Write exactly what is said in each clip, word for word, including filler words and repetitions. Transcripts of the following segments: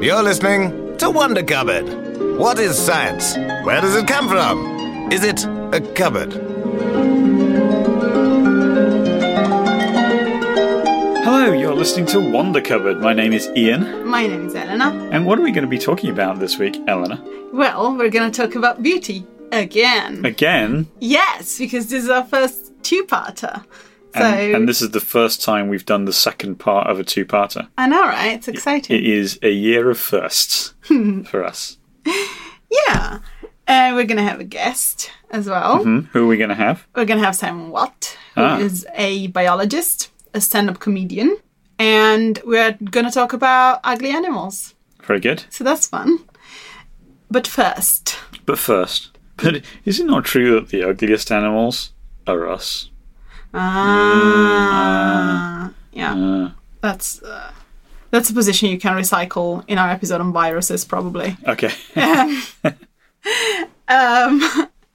You're listening to Wonder Cupboard. What is science? Where does it come from? Is it a cupboard? Hello, you're listening to Wonder Cupboard. My name is Ian. My name is Elena. And what are we going to be talking about this week, Elena? Well, we're going to talk about beauty. Again. Again? Yes, because this is our first two-parter. So, and, and this is the first time we've done the second part of a two-parter. I know, right? It's exciting. It is a year of firsts for us. Yeah. And uh, we're going to have a guest as well. Mm-hmm. Who are we going to have? We're going to have Simon Watt, who ah. is a biologist, a stand-up comedian, and we're going to talk about ugly animals. Very good. So that's fun. But first... But first... But is it not true that the ugliest animals are us? Ah, mm, uh, yeah. Uh, that's uh, that's a position you can recycle in our episode on viruses, probably. Okay. um, um,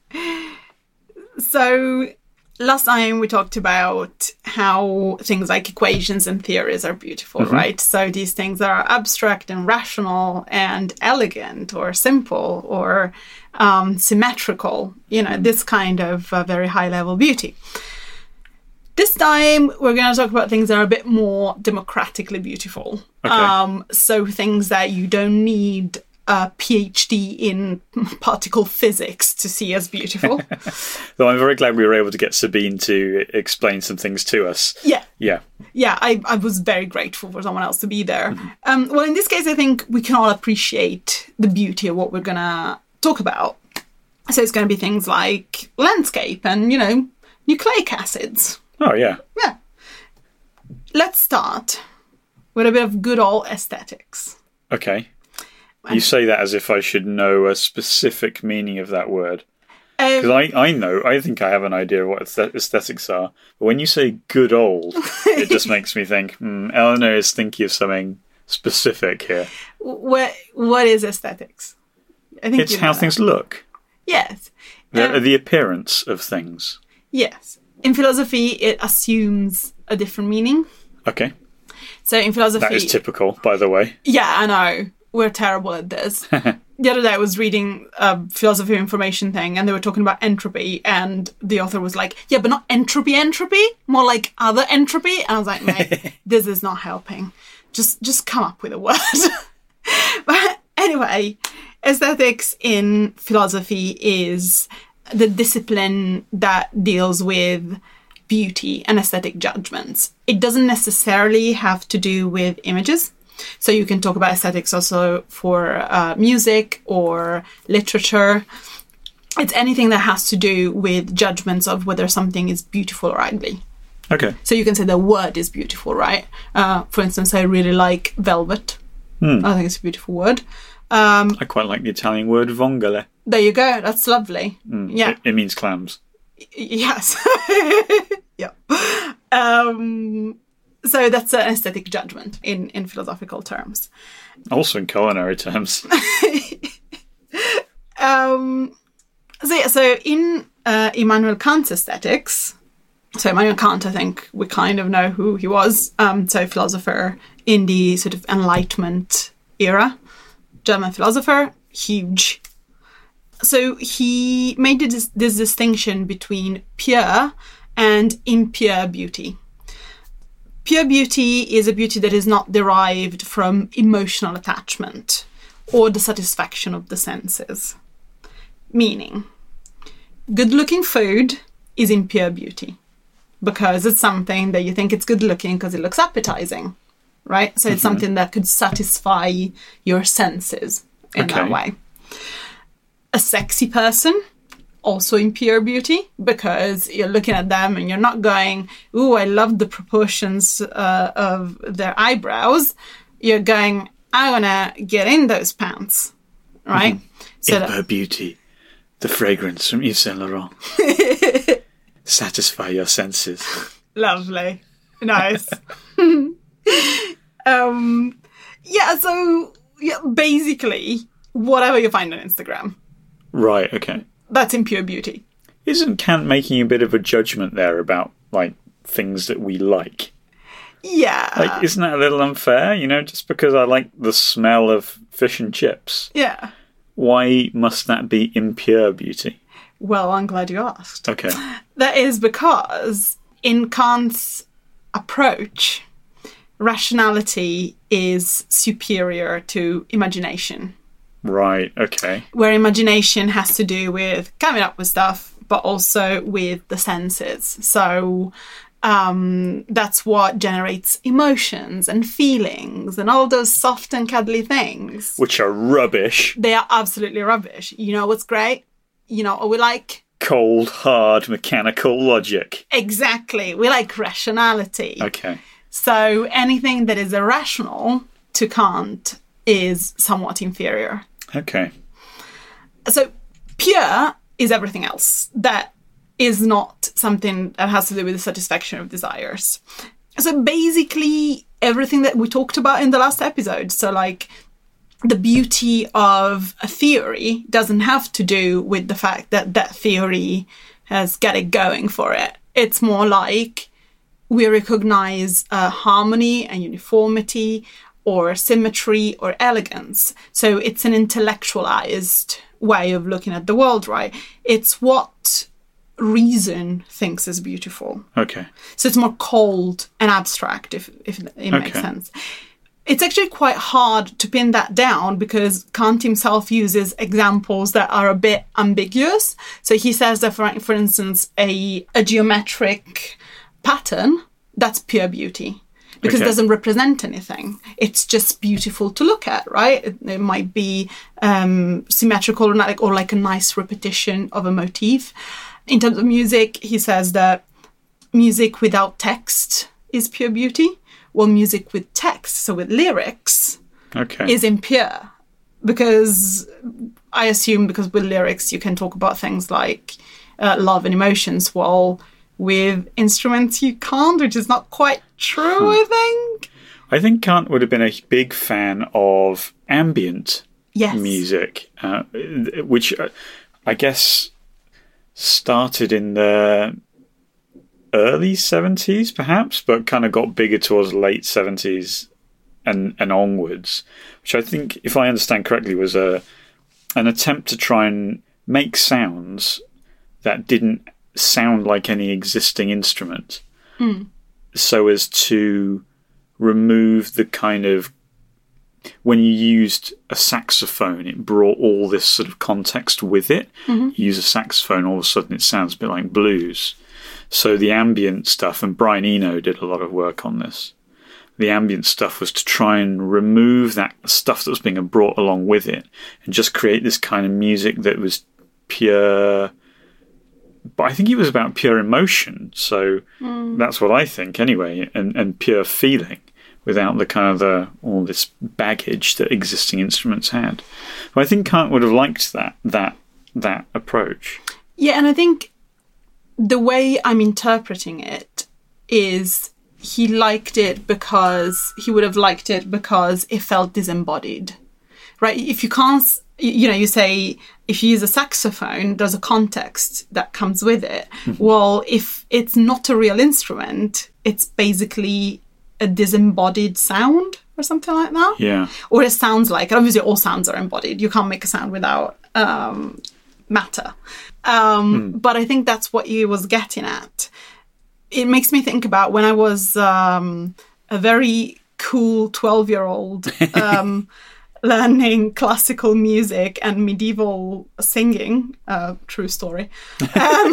so last time we talked about how things like equations and theories are beautiful, mm-hmm. right? So these things are abstract and rational and elegant or simple or um, symmetrical, you know, mm-hmm. this kind of uh, very high-level beauty. This time, we're going to talk about things that are a bit more democratically beautiful. Okay. Um, so things that you don't need a PhD in particle physics to see as beautiful. Though I'm very glad we were able to get Sabine to explain some things to us. Yeah. Yeah. Yeah, I, I was very grateful for someone else to be there. Mm-hmm. Um, well, in this case, I think we can all appreciate the beauty of what we're going to talk about. So it's going to be things like landscape and, you know, nucleic acids. Oh, yeah. Yeah. Let's start with a bit of good old aesthetics. Okay. You say that as if I should know a specific meaning of that word. Because um, I, I know, I think I have an idea of what aesthetics are. But when you say good old, it just makes me think, hmm, Eleanor is thinking of something specific here. What What is aesthetics? I think it's how that. Things look. Yes. The, um, the appearance of things. Yes. In philosophy, it assumes a different meaning. Okay. So in philosophy... That is typical, by the way. Yeah, I know. We're terrible at this. The other day I was reading a philosophy of information thing and they were talking about entropy and the author was like, yeah, but not entropy entropy, more like other entropy. And I was like, mate, this is not helping. Just, just come up with a word. But anyway, aesthetics in philosophy is... the discipline that deals with beauty and aesthetic judgments. It doesn't necessarily have to do with images. So you can talk about aesthetics also for uh, music or literature. It's anything that has to do with judgments of whether something is beautiful or ugly. Okay. So you can say the word is beautiful, right? Uh, for instance, I really like velvet. Hmm. I think it's a beautiful word. Um, I quite like the Italian word vongole. There you go. That's lovely. Mm, yeah. It, it means clams. Y- yes. Yeah. Um, so that's an aesthetic judgment in, in philosophical terms. Also in culinary terms. um, so yeah, so in uh, Immanuel Kant's aesthetics, so Immanuel Kant, I think we kind of know who he was. Um, so philosopher in the sort of Enlightenment era. German philosopher, huge. So he made this, this distinction between pure and impure beauty. Pure beauty is a beauty that is not derived from emotional attachment or the satisfaction of the senses. Meaning, good-looking food is impure beauty because it's something that you think it's good-looking because it looks appetizing. Right? So it's mm-hmm. something that could satisfy your senses in okay. that way. A sexy person, also impure beauty, because you're looking at them and you're not going, ooh, I love the proportions uh, of their eyebrows. You're going, I want to get in those pants. Right? Mm-hmm. So impure that- beauty, the fragrance from Yves Saint Laurent. Satisfy your senses. Lovely. Nice. um, yeah, so yeah, basically, whatever you find on Instagram. Right, okay. That's impure beauty. Isn't Kant making a bit of a judgment there about, like, things that we like? Yeah. Like, isn't that a little unfair? You know, just because I like the smell of fish and chips. Yeah. Why must that be impure beauty? Well, I'm glad you asked. Okay. That is because in Kant's approach, rationality is superior to imagination. Right, okay. Where imagination has to do with coming up with stuff, but also with the senses. So um, that's what generates emotions and feelings and all those soft and cuddly things. Which are rubbish. They are absolutely rubbish. You know what's great? You know what we like? Cold, hard, mechanical logic. Exactly. We like rationality. Okay. So anything that is irrational to Kant is somewhat inferior. Okay. So pure is everything else that is not something that has to do with the satisfaction of desires. So basically everything that we talked about in the last episode. So like the beauty of a theory doesn't have to do with the fact that that theory has got it going for it. It's more like we recognize uh, harmony and uniformity or symmetry or elegance. So it's an intellectualized way of looking at the world, right? It's what reason thinks is beautiful. Okay. So it's more cold and abstract, if, if it okay. makes sense. It's actually quite hard to pin that down because Kant himself uses examples that are a bit ambiguous. So he says that, for, for instance, a, a geometric pattern, that's pure beauty. Because okay. it doesn't represent anything. It's just beautiful to look at, right? It, it might be um, symmetrical or, not, like, or like a nice repetition of a motif. In terms of music, he says that music without text is pure beauty. Well, music with text, so with lyrics, okay. is impure. Because I assume because with lyrics you can talk about things like uh, love and emotions, while with instruments you can't, which is not quite true, hmm. I think. I think Kant would have been a big fan of ambient yes. music, uh, which uh, I guess started in the early seventies, perhaps, but kind of got bigger towards the late seventies and, and onwards, which I think, if I understand correctly, was a an attempt to try and make sounds that didn't sound like any existing instrument, mm. so as to remove the kind of, when you used a saxophone, it brought all this sort of context with it. Mm-hmm. You use a saxophone, all of a sudden it sounds a bit like blues. So the ambient stuff, and Brian Eno did a lot of work on this, the ambient stuff was to try and remove that stuff that was being brought along with it and just create this kind of music that was pure. But I think it was about pure emotion. So mm. that's what I think anyway, and, and pure feeling without the kind of the, all this baggage that existing instruments had. But I think Kant would have liked that, that, that approach. Yeah, and I think the way I'm interpreting it is he liked it because he would have liked it because it felt disembodied, right? If you can't, you know, you say if you use a saxophone, there's a context that comes with it. Mm-hmm. Well, if it's not a real instrument, it's basically a disembodied sound or something like that. Yeah. Or it sounds like, obviously all sounds are embodied. You can't make a sound without um, matter. Um, mm. But I think that's what he was getting at. It makes me think about when I was um, a very cool twelve-year-old um, learning classical music and medieval singing. Uh, true story. Um,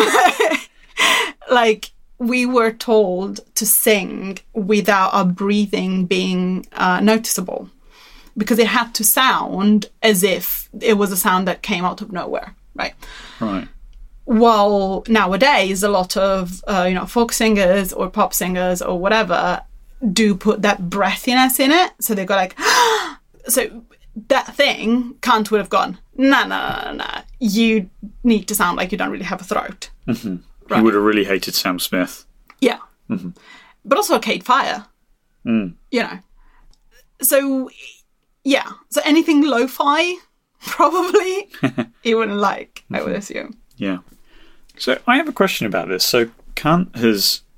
like, we were told to sing without our breathing being uh, noticeable because it had to sound as if it was a sound that came out of nowhere, right? Right. While nowadays, a lot of, uh, you know, folk singers or pop singers or whatever do put that breathiness in it. So they go like, so that thing, Kant would have gone, no, no, no, no, you need to sound like you don't really have a throat. Mm-hmm. Right. He would have really hated Sam Smith. Yeah. Mm-hmm. But also Arcade Fire. Mm. You know. So, yeah. So anything lo-fi, probably, he wouldn't like, mm-hmm. I would assume. Yeah. So I have a question about this. So Kant has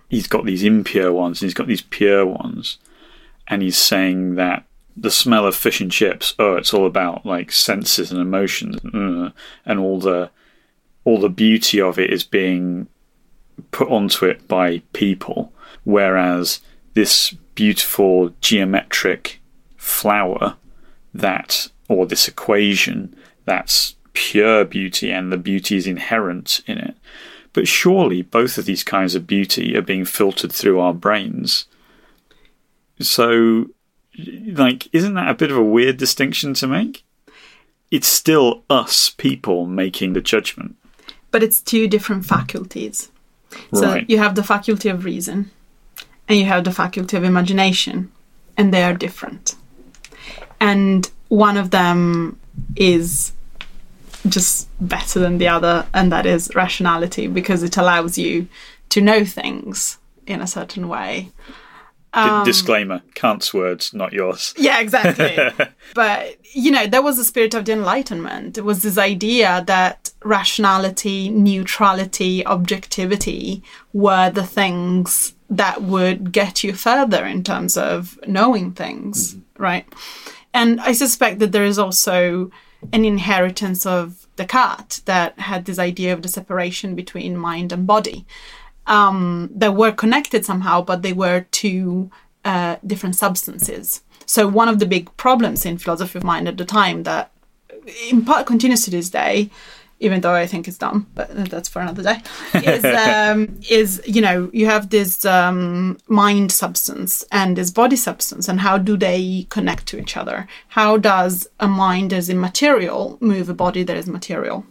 he's got these impure ones and he's got these pure ones, and he's saying that the smell of fish and chips, oh, it's all about like senses and emotions, uh, and all the all the beauty of it is being put onto it by people, whereas this beautiful geometric flower that, or this equation, that's pure beauty and the beauty is inherent in it. But surely both of these kinds of beauty are being filtered through our brains. So, like, isn't that a bit of a weird distinction to make? It's still us people making the judgment. But it's two different faculties. So Right. you have the faculty of reason and you have the faculty of imagination, and they are different. And one of them is just better than the other, and that is rationality, because it allows you to know things in a certain way. Um, Disclaimer, Kant's words, not yours. Yeah, exactly. But, you know, that was the spirit of the Enlightenment. It was this idea that rationality, neutrality, objectivity were the things that would get you further in terms of knowing things, mm-hmm. right? And I suspect that there is also an inheritance of Descartes that had this idea of the separation between mind and body. Um, that were connected somehow, but they were two uh, different substances. So one of the big problems in philosophy of mind at the time that in part continues to this day, even though I think it's dumb, but that's for another day, is, um, is you know, you have this um, mind substance and this body substance, and how do they connect to each other? How does a mind that is immaterial move a body that is material?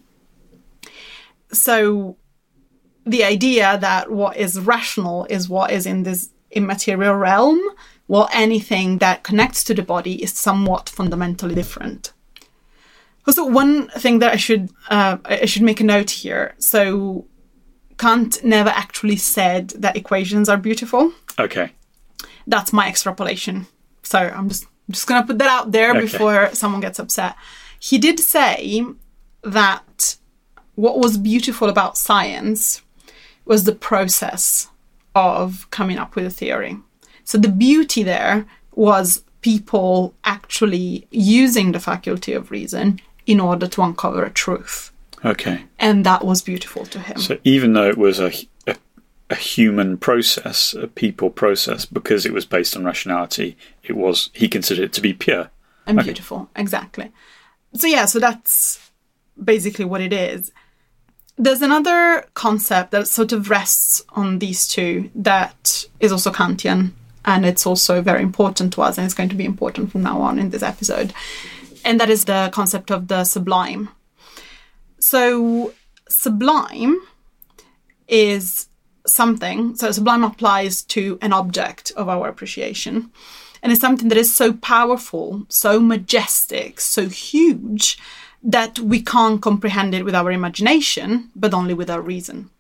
So the idea that what is rational is what is in this immaterial realm, while anything that connects to the body is somewhat fundamentally different. Also, one thing that I should uh, I should make a note here. So Kant never actually said that equations are beautiful. Okay. That's my extrapolation. So I'm just I'm just going to put that out there okay. before someone gets upset. He did say that what was beautiful about science was the process of coming up with a theory. So the beauty there was people actually using the faculty of reason in order to uncover a truth. Okay. And that was beautiful to him. So even though it was a, a, a human process, a people process, because it was based on rationality, it was, he considered it to be pure. And okay. beautiful, exactly. So yeah, so that's basically what it is. There's another concept that sort of rests on these two that is also Kantian, and it's also very important to us, and it's going to be important from now on in this episode. And that is the concept of the sublime. So sublime is something, so sublime applies to an object of our appreciation. And it's something that is so powerful, so majestic, so huge, that we can't comprehend it with our imagination, but only with our reason.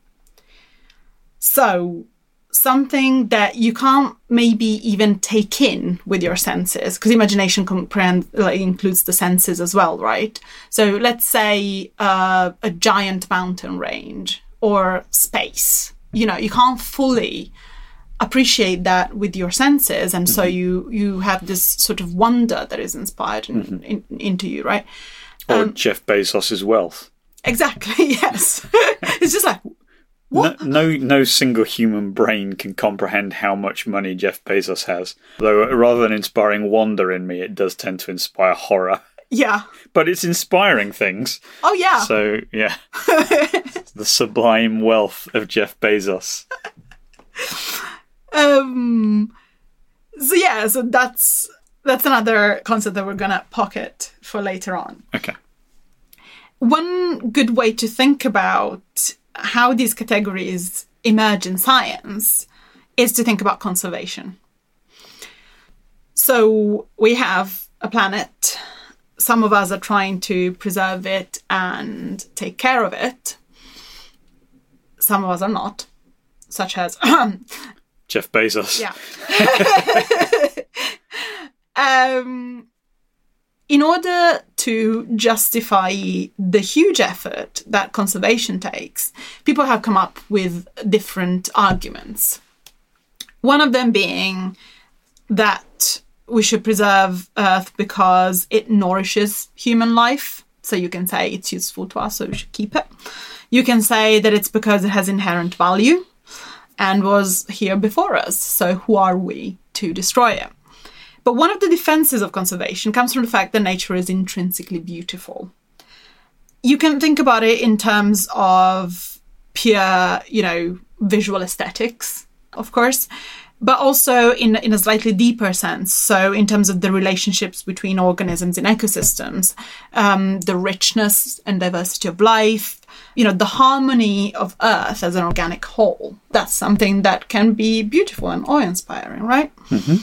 So something that you can't maybe even take in with your senses, because imagination comprehend, like, includes the senses as well, right? So let's say uh, a giant mountain range or space. You know, you can't fully appreciate that with your senses, and mm-hmm. so you you have this sort of wonder that is inspired in, mm-hmm. in, into you, right? Or um, Jeff Bezos's wealth. Exactly, yes. It's just like, what? No, no, no single human brain can comprehend how much money Jeff Bezos has. Though rather than inspiring wonder in me, it does tend to inspire horror. Yeah. But it's inspiring things. Oh, yeah. So, yeah. The sublime wealth of Jeff Bezos. Um. So, yeah, so that's... That's another concept that we're going to pocket for later on. Okay. One good way to think about how these categories emerge in science is to think about conservation. So we have a planet. Some of us are trying to preserve it and take care of it. Some of us are not, such as... Jeff Bezos. Yeah. Um, in order to justify the huge effort that conservation takes, people have come up with different arguments. One of them being that we should preserve Earth because it nourishes human life. So you can say it's useful to us, so we should keep it. You can say that it's because it has inherent value and was here before us. So who are we to destroy it? But one of the defenses of conservation comes from the fact that nature is intrinsically beautiful. You can think about it in terms of pure, you know, visual aesthetics, of course, but also in, in a slightly deeper sense. So in terms of the relationships between organisms in ecosystems, um, the richness and diversity of life, you know, the harmony of Earth as an organic whole. That's something that can be beautiful and awe-inspiring, right? Mm-hmm.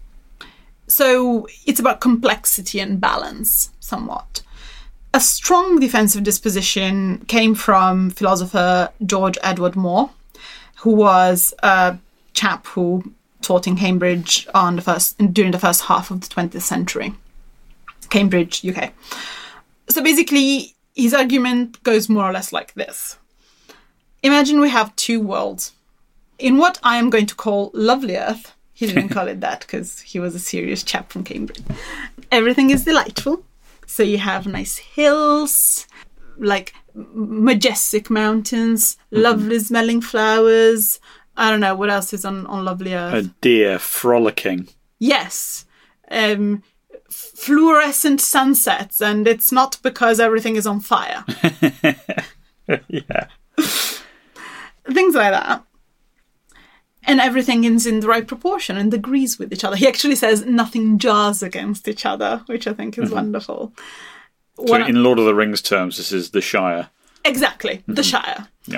So it's about complexity and balance, somewhat. A strong defensive disposition came from philosopher George Edward Moore, who was a chap who taught in Cambridge on the first during the first half of the twentieth century. Cambridge, U K. So basically, his argument goes more or less like this. Imagine we have two worlds. In what I am going to call lovely Earth, he didn't call it that because he was a serious chap from Cambridge. Everything is delightful. So you have nice hills, like majestic mountains, mm-hmm. lovely smelling flowers. I don't know, what else is on, on lovely Earth? A deer frolicking. Yes. Um, fluorescent sunsets, and it's not because everything is on fire. Yeah. Things like that. And everything is in the right proportion and agrees with each other. He actually says nothing jars against each other, which I think is mm-hmm. wonderful. So what in Lord of the Rings terms, this is the Shire. Exactly, mm-hmm. the Shire. Yeah.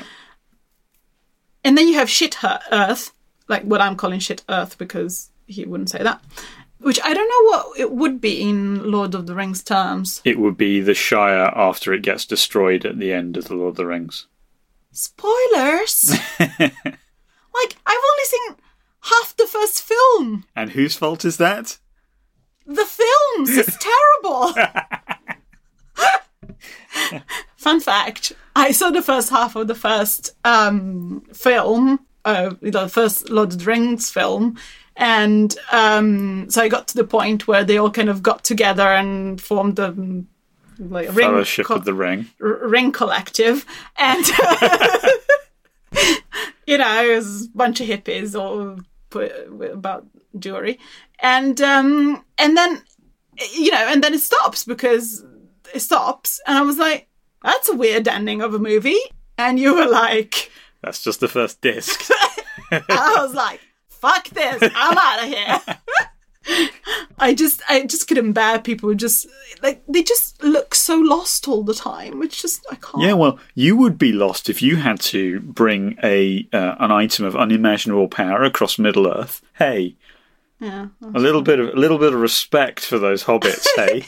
And then you have shit Earth, like what I'm calling shit Earth because he wouldn't say that. Which I don't know what it would be in Lord of the Rings terms. It would be the Shire after it gets destroyed at the end of the Lord of the Rings. Spoilers! Like, I've only seen half the first film. And whose fault is that? The films! It's terrible! Fun fact, I saw the first half of the first um, film, uh, the first Lord of the Rings film, and um, so I got to the point where they all kind of got together and formed the like, Fellowship ring co- of the Ring. R- ring Collective, and... You know, it was a bunch of hippies all put about jewelry. And um, and then, you know, and then it stops because it stops. And I was like, that's a weird ending of a movie. And you were like... That's just the first disc. I was like, fuck this, I'm out of here. I just I just couldn't bear people who just, like, they just look so lost all the time. It's just, I can't. Yeah, well, you would be lost if you had to bring a uh, an item of unimaginable power across Middle Earth. Hey, yeah, a little bit of a little bit of respect for those hobbits. Hey,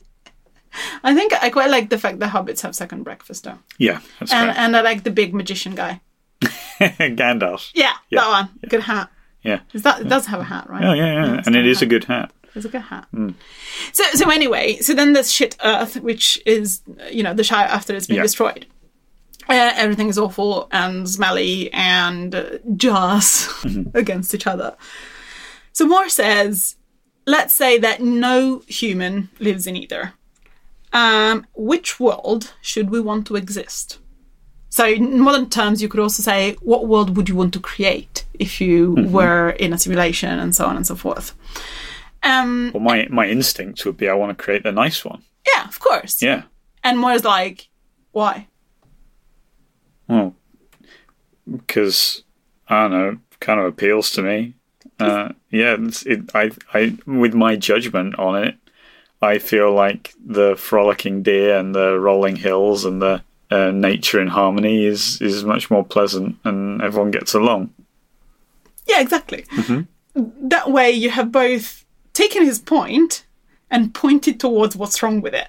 I think I quite like the fact that hobbits have second breakfast, though. Yeah, that's and correct. and I like the big magician guy. Gandalf. Yeah, yeah, that one. Yeah. Good hat. Yeah. Is that, it does have a hat, right? Oh, yeah, yeah. yeah and it is hat. a good hat. It's a good hat. Mm. So so anyway, so then there's shit Earth, which is, you know, the Shire after it's been yeah. destroyed. Uh, everything is awful and smelly and uh, jars mm-hmm. against each other. So Moore says, let's say that no human lives in either. Um, which world should we want to exist? So in modern terms, you could also say, what world would you want to create if you mm-hmm. were in a simulation and so on and so forth? Um, well, my, my instinct would be I want to create the nice one. Yeah, of course. Yeah. And Moore's like, why? Well, because, I don't know, kind of appeals to me. Uh, yeah, it's, it, I, I, with my judgment on it, I feel like the frolicking deer and the rolling hills and the Uh, nature in harmony is, is much more pleasant and everyone gets along. Yeah, exactly. Mm-hmm. That way you have both taken his point and pointed towards what's wrong with it.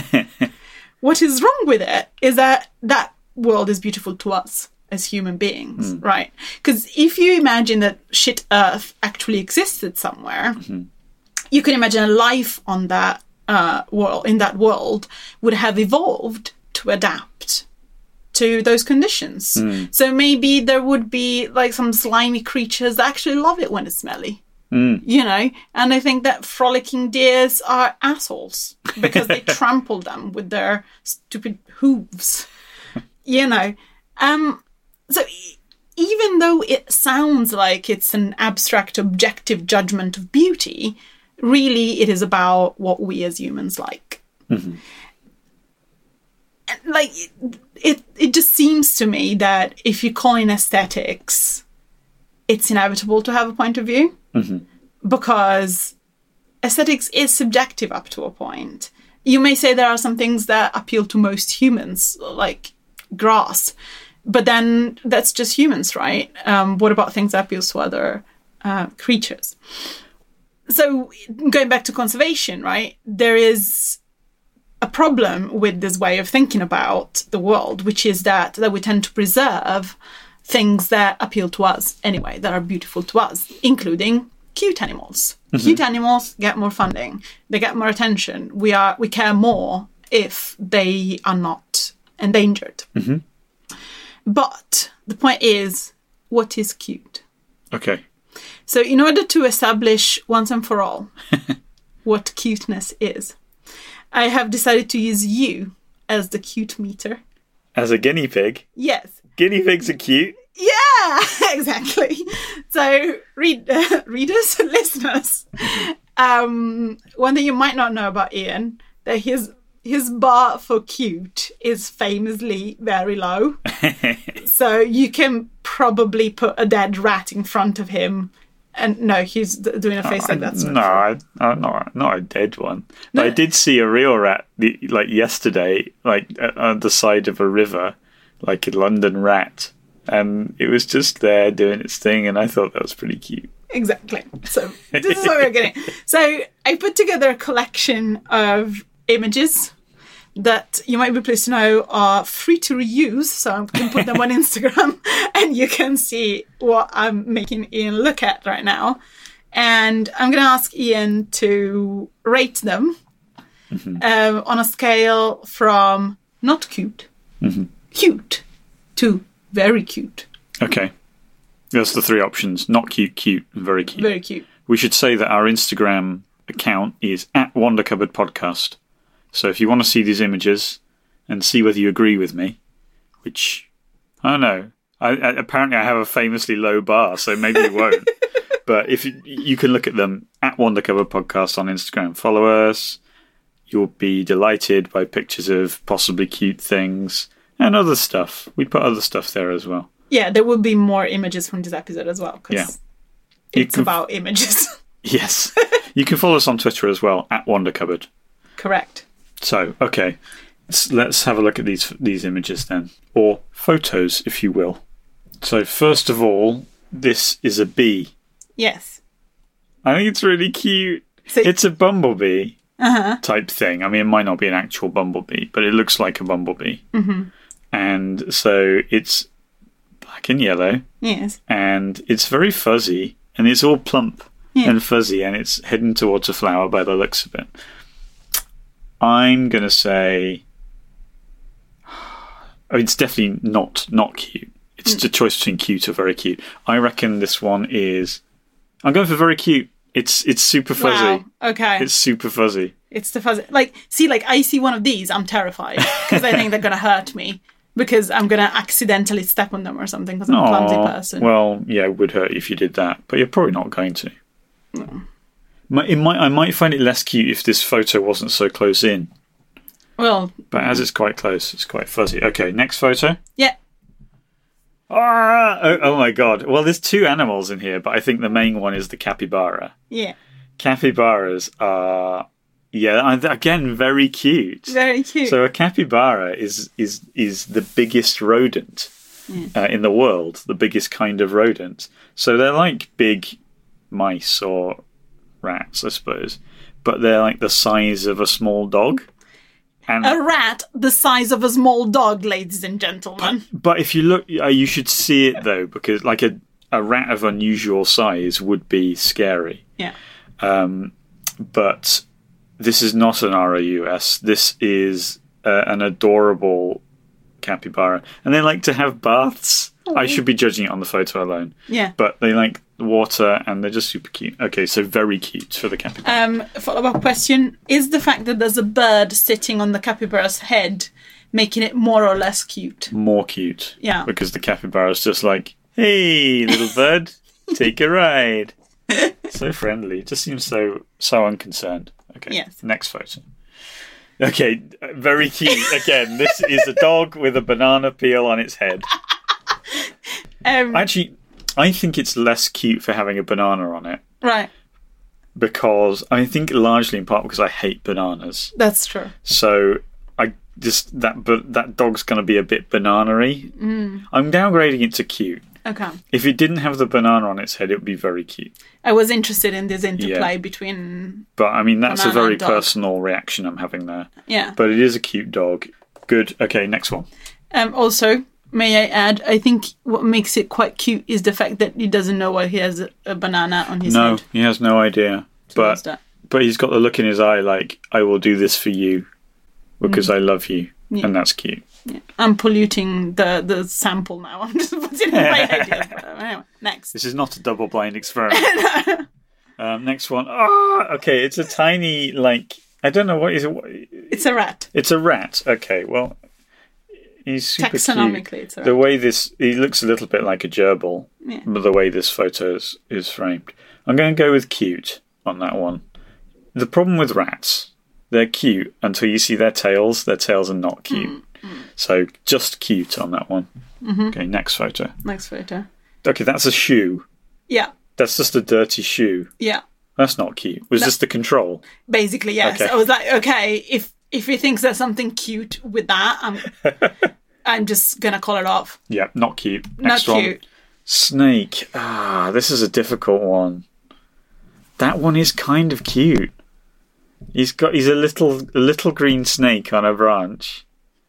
What is wrong with it is that that world is beautiful to us as human beings, mm. right? Because if you imagine that shit Earth actually existed somewhere, mm-hmm. you can imagine a life on that uh, world, in that world would have evolved to adapt to those conditions. Mm. So maybe there would be like some slimy creatures that actually love it when it's smelly. Mm. You know, and I think that frolicking deers are assholes because they trample them with their stupid hooves. You know, um, so e- even though it sounds like it's an abstract, objective judgment of beauty, really it is about what we as humans like. Mm-hmm. And like it, it, it just seems to me that if you call in aesthetics, it's inevitable to have a point of view. Mm-hmm. Because aesthetics is subjective up to a point. You may say there are some things that appeal to most humans, like grass, but then that's just humans, right? Um, what about things that appeal to other uh, creatures? So going back to conservation, right? There is a problem with this way of thinking about the world, which is that, that we tend to preserve things that appeal to us anyway, that are beautiful to us, including cute animals. Mm-hmm. Cute animals get more funding. They get more attention. We are we care more if they are not endangered. Mm-hmm. But the point is, what is cute? Okay. So in order to establish once and for all what cuteness is, I have decided to use you as the cute meter. As a guinea pig? Yes. Guinea pigs are cute. Yeah, exactly. So, read, uh, readers, listeners, um, one thing you might not know about Ian, that his his bar for cute is famously very low. So you can probably put a dead rat in front of him. And no, he's d- doing a face oh, like that. No, I, I, not, not a dead one. No. I did see a real rat the, like yesterday, like on the side of a river, like a London rat. And it was just there doing its thing, and I thought that was pretty cute. Exactly. So this is what we're getting. So I put together a collection of images that you might be pleased to know are free to reuse. So I'm going to put them on Instagram, and you can see what I'm making Ian look at right now. And I'm going to ask Ian to rate them mm-hmm. um, on a scale from not cute, mm-hmm. cute, to very cute. Okay. That's the three options. Not cute, cute, and very cute. Very cute. We should say that our Instagram account is at Wonder Cupboard Podcast. So if you want to see these images and see whether you agree with me, which, I don't know. I, I, apparently I have a famously low bar, so maybe you won't. But if you, you can look at them at Wonder Cupboard Podcast on Instagram. Follow us. You'll be delighted by pictures of possibly cute things. And other stuff. We put other stuff there as well. Yeah, there will be more images from this episode as well. Because yeah. it's can, about images. Yes. You can follow us on Twitter as well, at Wonder Cupboard. Correct. So, okay. Let's, let's have a look at these these images then. Or photos, if you will. So, first of all, this is a bee. Yes. I think it's really cute. So, it's a bumblebee uh-huh. type thing. I mean, it might not be an actual bumblebee, but it looks like a bumblebee. Mm-hmm. And so it's black and yellow. Yes. And it's very fuzzy. And it's all plump yeah. and fuzzy. And it's heading towards a flower by the looks of it. I'm going to say... Oh, it's definitely not not cute. It's mm. a choice between cute or very cute. I reckon this one is... I'm going for very cute. It's it's super fuzzy. Wow. Okay. It's super fuzzy. It's the fuzzy. Like, see, like, I see one of these, I'm terrified. Because I think they're going to hurt me. Because I'm going to accidentally step on them or something because I'm Aww, a clumsy person. Well, yeah, it would hurt you if you did that. But you're probably not going to. No. It might, I might find it less cute if this photo wasn't so close in. Well... But as it's quite close, it's quite fuzzy. Okay, next photo. Yeah. Ah, oh, oh my god. Well, there's two animals in here, but I think the main one is the capybara. Yeah. Capybaras are... Yeah, again, very cute. Very cute. So a capybara is is is the biggest rodent yeah. uh, in the world, the biggest kind of rodent. So they're like big mice or rats, I suppose, but they're like the size of a small dog. And a rat the size of a small dog, ladies and gentlemen. But, but if you look, uh, you should see it though, because like a a rat of unusual size would be scary. Yeah. Um, but this is not an R O U S. This is uh, an adorable capybara. And they like to have baths. Oh. I should be judging it on the photo alone. Yeah. But they like water and they're just super cute. Okay, so very cute for the capybara. Um, follow-up question. Is the fact that there's a bird sitting on the capybara's head making it more or less cute? More cute. Yeah. Because the capybara's just like, hey, little bird, take a ride. So friendly. It just seems so so unconcerned. Okay, yes. Next photo. Okay, very cute. Again, this is a dog with a banana peel on its head. Um, Actually, I think it's less cute for having a banana on it. Right. Because, I think largely in part because I hate bananas. That's true. So, I just, that but that dog's going to be a bit banana-y. Mm. I'm downgrading it to cute. Okay. If it didn't have the banana on its head, it would be very cute. I was interested in this interplay yeah. between. But I mean, that's a very dog. personal reaction I'm having there. Yeah. But it is a cute dog. Good. Okay, next one. Um. Also, may I add? I think what makes it quite cute is the fact that he doesn't know why he has a, a banana on his no, head. No, he has no idea. So but that? but he's got the look in his eye, like I will do this for you because mm. I love you, yeah. and that's cute. Yeah. I'm polluting the, the sample now. I'm just putting in my ideas. But anyway, next. This is not a double-blind experiment. um, next one. Oh, okay, it's a tiny, like, I don't know what is it. It's a rat. It's a rat. Okay, well, he's super Taxonomically, cute. It's a rat. The way this, he looks a little bit like a gerbil, yeah. but the way this photo is, is framed. I'm going to go with cute on that one. The problem with rats, they're cute until you see their tails. Their tails are not cute. Mm. Mm. So just cute on that one. Mm-hmm. Okay, next photo. Next photo. Okay, that's a shoe. Yeah. That's just a dirty shoe. Yeah. That's not cute. Was no. this the control? Basically, yes. Okay. I was like, okay, if if he thinks there's something cute with that, I'm I'm just gonna call it off. Yeah, not cute. Next not one. Cute. Snake. Ah, this is a difficult one. That one is kind of cute. He's got he's a little a little green snake on a branch.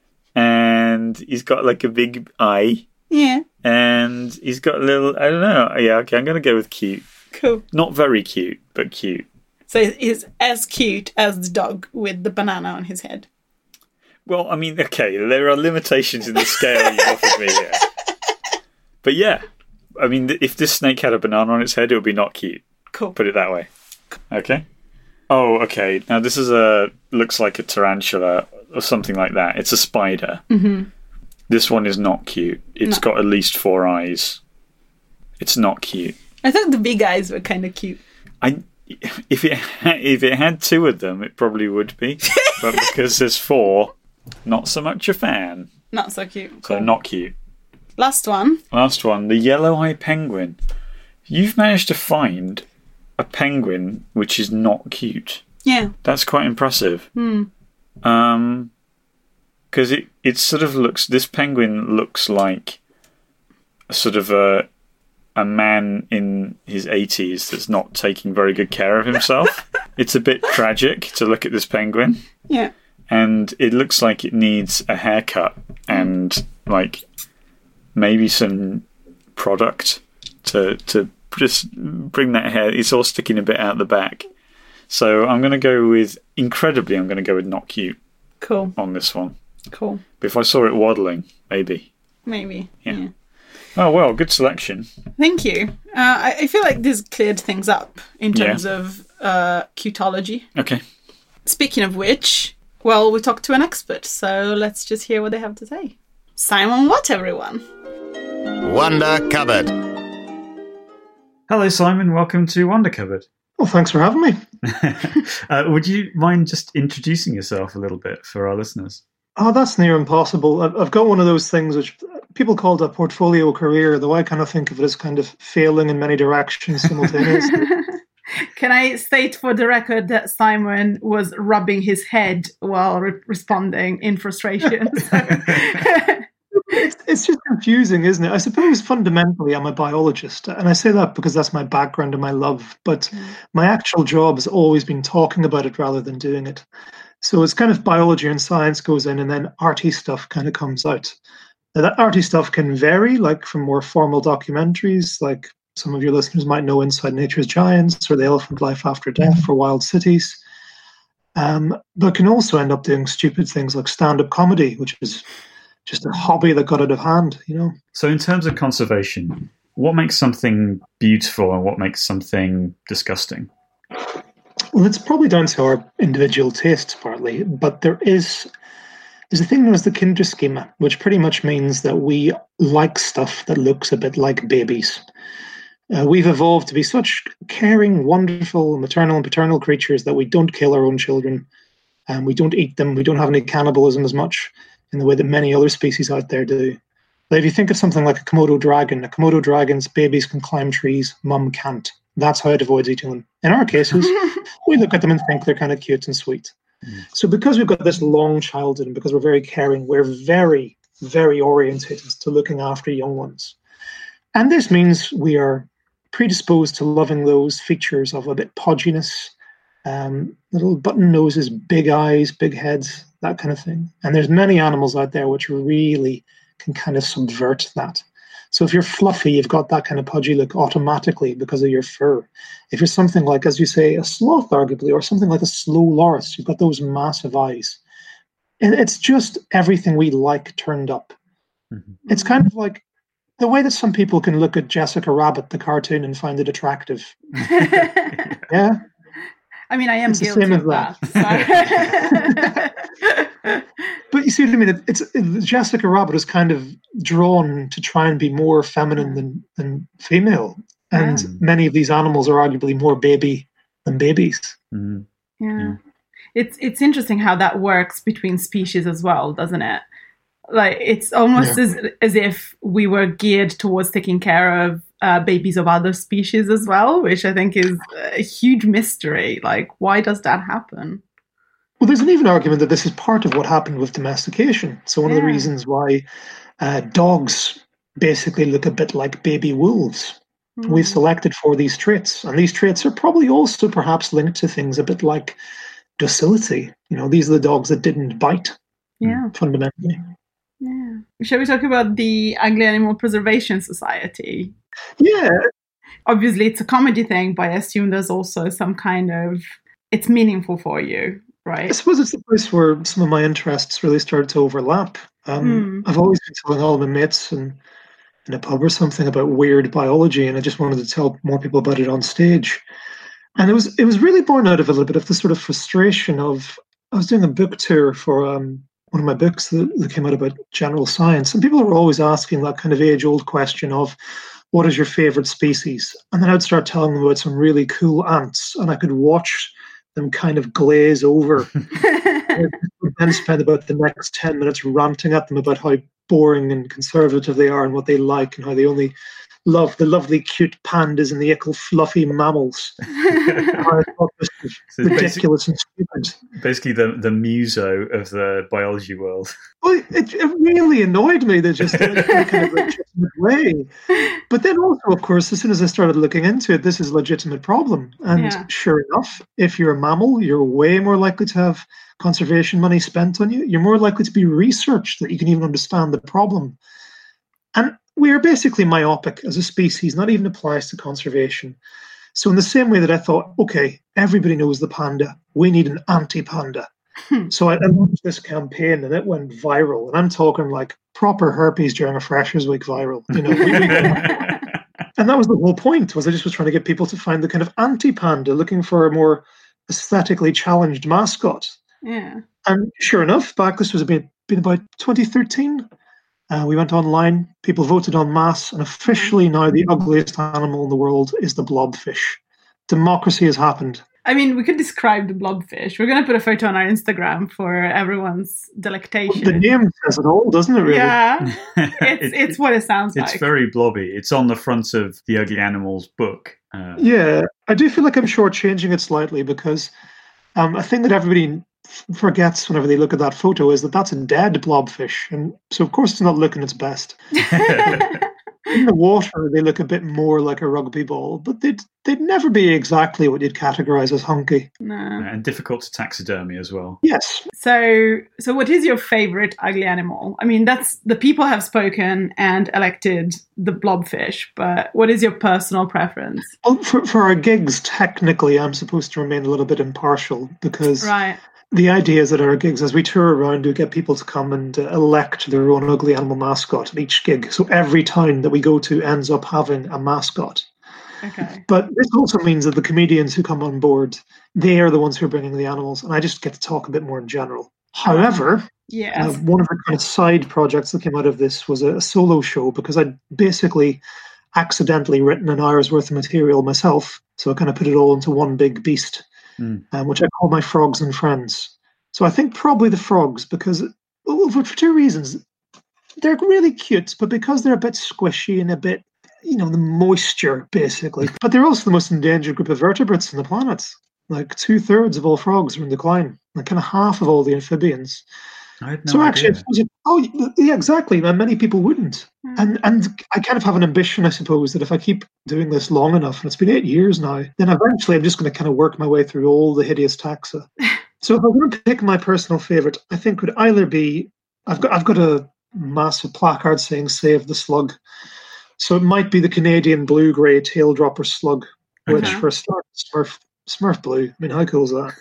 And he's got like a big eye. Yeah. And he's got a little, I don't know. Yeah, okay, I'm going to go with cute. Cool. Not very cute, but cute. So he's as cute as the dog with the banana on his head. Well, I mean, okay, there are limitations in the scale you offered me here. But yeah, I mean, if this snake had a banana on its head, it would be not cute. Cool. Put it that way. Okay. Oh, okay. Now this is a, looks like a tarantula or something like that. It's a spider. Mm-hmm. This one is not cute. It's no. got at least four eyes. It's not cute. I thought the big eyes were kind of cute. I, if it if it had two of them, it probably would be. But because there's four, not so much a fan. Not so cute. So cool. Not cute. Last one. Last one. The yellow-eyed penguin. You've managed to find a penguin which is not cute. Yeah. That's quite impressive. Hmm. Um, because it, it sort of looks, this penguin looks like a sort of a, a man in his eighties that's not taking very good care of himself. It's a bit tragic to look at this penguin. Yeah. And it looks like it needs a haircut and like maybe some product to, to just bring that hair. It's all sticking a bit out the back. So I'm going to go with, incredibly, I'm going to go with not cute. Cool. On this one. Cool. But if I saw it waddling, maybe. Maybe. Yeah. yeah. Oh, well, good selection. Thank you. Uh, I, I feel like this cleared things up in terms yeah. of uh, cutology. Okay. Speaking of which, well, we talked to an expert, so let's just hear what they have to say. Simon Watt, everyone. Wonder Cupboard. Hello, Simon. Welcome to Wonder Cupboard. Well, thanks for having me. uh, would you mind just introducing yourself a little bit for our listeners? Oh, that's near impossible. I've got one of those things which people call a portfolio career, though I kind of think of it as kind of failing in many directions simultaneously. Can I state for the record that Simon was rubbing his head while re- responding in frustration? So. It's, it's just confusing, isn't it? I suppose fundamentally I'm a biologist, and I say that because that's my background and my love, but mm. my actual job has always been talking about it rather than doing it. So it's kind of biology and science goes in, and then arty stuff kind of comes out. Now, that arty stuff can vary, like from more formal documentaries, like some of your listeners might know Inside Nature's Giants or The Elephant Life After Death or Wild Cities. Um, but can also end up doing stupid things like stand-up comedy, which is just a hobby that got out of hand, you know. So in terms of conservation, what makes something beautiful and what makes something disgusting? Well, it's probably down to our individual tastes partly, but there is there's a thing known as the Kinderschema, which pretty much means that we like stuff that looks a bit like babies. Uh, we've evolved to be such caring, wonderful, maternal and paternal creatures that we don't kill our own children, and we don't eat them. We don't have any cannibalism as much in the way that many other species out there do. But if you think of something like a Komodo dragon, a Komodo dragon's babies can climb trees, mum can't. That's how it avoids eating them. In our cases, we look at them and think they're kind of cute and sweet. Mm. So because we've got this long childhood and because we're very caring, we're very, very oriented to looking after young ones. And this means we are predisposed to loving those features of a bit podginess, um, little button noses, big eyes, big heads, that kind of thing. And there's many animals out there which really can kind of subvert that. So if you're fluffy, you've got that kind of podgy look automatically because of your fur. If you're something like, as you say, a sloth, arguably, or something like a slow loris, you've got those massive eyes. And it's just everything we like turned up. Mm-hmm. It's kind of like the way that some people can look at Jessica Rabbit, the cartoon, and find it attractive. Yeah. I mean, I am it's guilty of that. that so. But you see what I mean? It, it's it, Jessica Rabbit is kind of drawn to try and be more feminine than, than female. And yeah. many of these animals are arguably more baby than babies. Mm-hmm. Yeah. yeah. It's it's interesting how that works between species as well, doesn't it? Like, it's almost yeah. as as if we were geared towards taking care of uh, babies of other species as well, which I think is a huge mystery. Like, why does that happen? Well, there's an even argument that this is part of what happened with domestication. So one yeah. of the reasons why uh, dogs basically look a bit like baby wolves, mm. we've selected for these traits. And these traits are probably also perhaps linked to things a bit like docility. You know, these are the dogs that didn't bite, yeah. fundamentally. Yeah. Shall we talk about the Ugly Animal Preservation Society? Yeah. Obviously, it's a comedy thing, but I assume there's also some kind of, it's meaningful for you, right? I suppose it's the place where some of my interests really started to overlap. Um, mm. I've always been telling all my mates and in a pub or something about weird biology, and I just wanted to tell more people about it on stage. And it was it was really born out of a little bit of the sort of frustration of, I was doing a book tour for um, one of my books that, that came out about general science, and people were always asking that kind of age-old question of, what is your favorite species? And then I'd start telling them about some really cool ants, and I could watch them kind of glaze over. And then spend about the next ten minutes ranting at them about how boring and conservative they are and what they like and how they only love the lovely cute pandas and the ickle fluffy mammals. I thought this was so ridiculous and stupid. Basically the, the muso of the biology world. Well, it, it really annoyed me that just in a kind of legitimate way. But then also, of course, as soon as I started looking into it, this is a legitimate problem. And yeah. sure enough, if you're a mammal, you're way more likely to have conservation money spent on you. You're more likely to be researched that you can even understand the problem. And we are basically myopic as a species, not even applies to conservation. So in the same way that I thought, okay, everybody knows the panda, we need an anti-panda. Hmm. So I, I launched this campaign and it went viral. And I'm talking like proper herpes during a Freshers Week viral. You know, we, we and that was the whole point, was I just was trying to get people to find the kind of anti-panda, looking for a more aesthetically challenged mascot. Yeah. And sure enough, back this was been, been about twenty thirteen. Uh, we went online, people voted en masse, and officially now the ugliest animal in the world is the blobfish. Democracy has happened. I mean, we could describe the blobfish. We're going to put a photo on our Instagram for everyone's delectation. The name says it all, doesn't it, really? Yeah, it's, it, it's what it sounds it's like. It's very blobby. It's on the front of the Ugly Animals book. Uh, yeah, I do feel like I'm shortchanging it slightly because um, a thing that everybody forgets whenever they look at that photo is that that's a dead blobfish, and so of course it's not looking its best. In the water they look a bit more like a rugby ball, but they'd they'd never be exactly what you'd categorize as hunky. No. And difficult to taxidermy as well. Yes. So so what is your favorite ugly animal? I mean, that's the people have spoken and elected the blobfish, but what is your personal preference? Well, for, for our gigs, technically I'm supposed to remain a little bit impartial because right. the idea is that our gigs, as we tour around, we get people to come and uh, elect their own ugly animal mascot at each gig. So every town that we go to ends up having a mascot. Okay. But this also means that the comedians who come on board, they are the ones who are bringing the animals, and I just get to talk a bit more in general. However, yes. uh, one of the kind of side projects that came out of this was a, a solo show, because I'd basically accidentally written an hour's worth of material myself. So I kind of put it all into one big beast, mm. um, which I call my Frogs and Friends. So I think probably the frogs, because well, for, for two reasons. They're really cute, but because they're a bit squishy and a bit, you know, the moisture, basically. But they're also the most endangered group of vertebrates on the planet. Like two-thirds of all frogs are in decline, and kind of half of all the amphibians. I had no so idea. actually, oh, yeah, exactly. And many people wouldn't. Mm. And and I kind of have an ambition, I suppose, that if I keep doing this long enough, and it's been eight years now, then eventually I'm just going to kind of work my way through all the hideous taxa. So if I were to pick my personal favourite, I think would either be, I've got I've got a massive placard saying "Save the Slug." So it might be the Canadian blue-grey tail dropper slug, which uh-huh. for a start, Smurf, Smurf blue. I mean, how cool is that?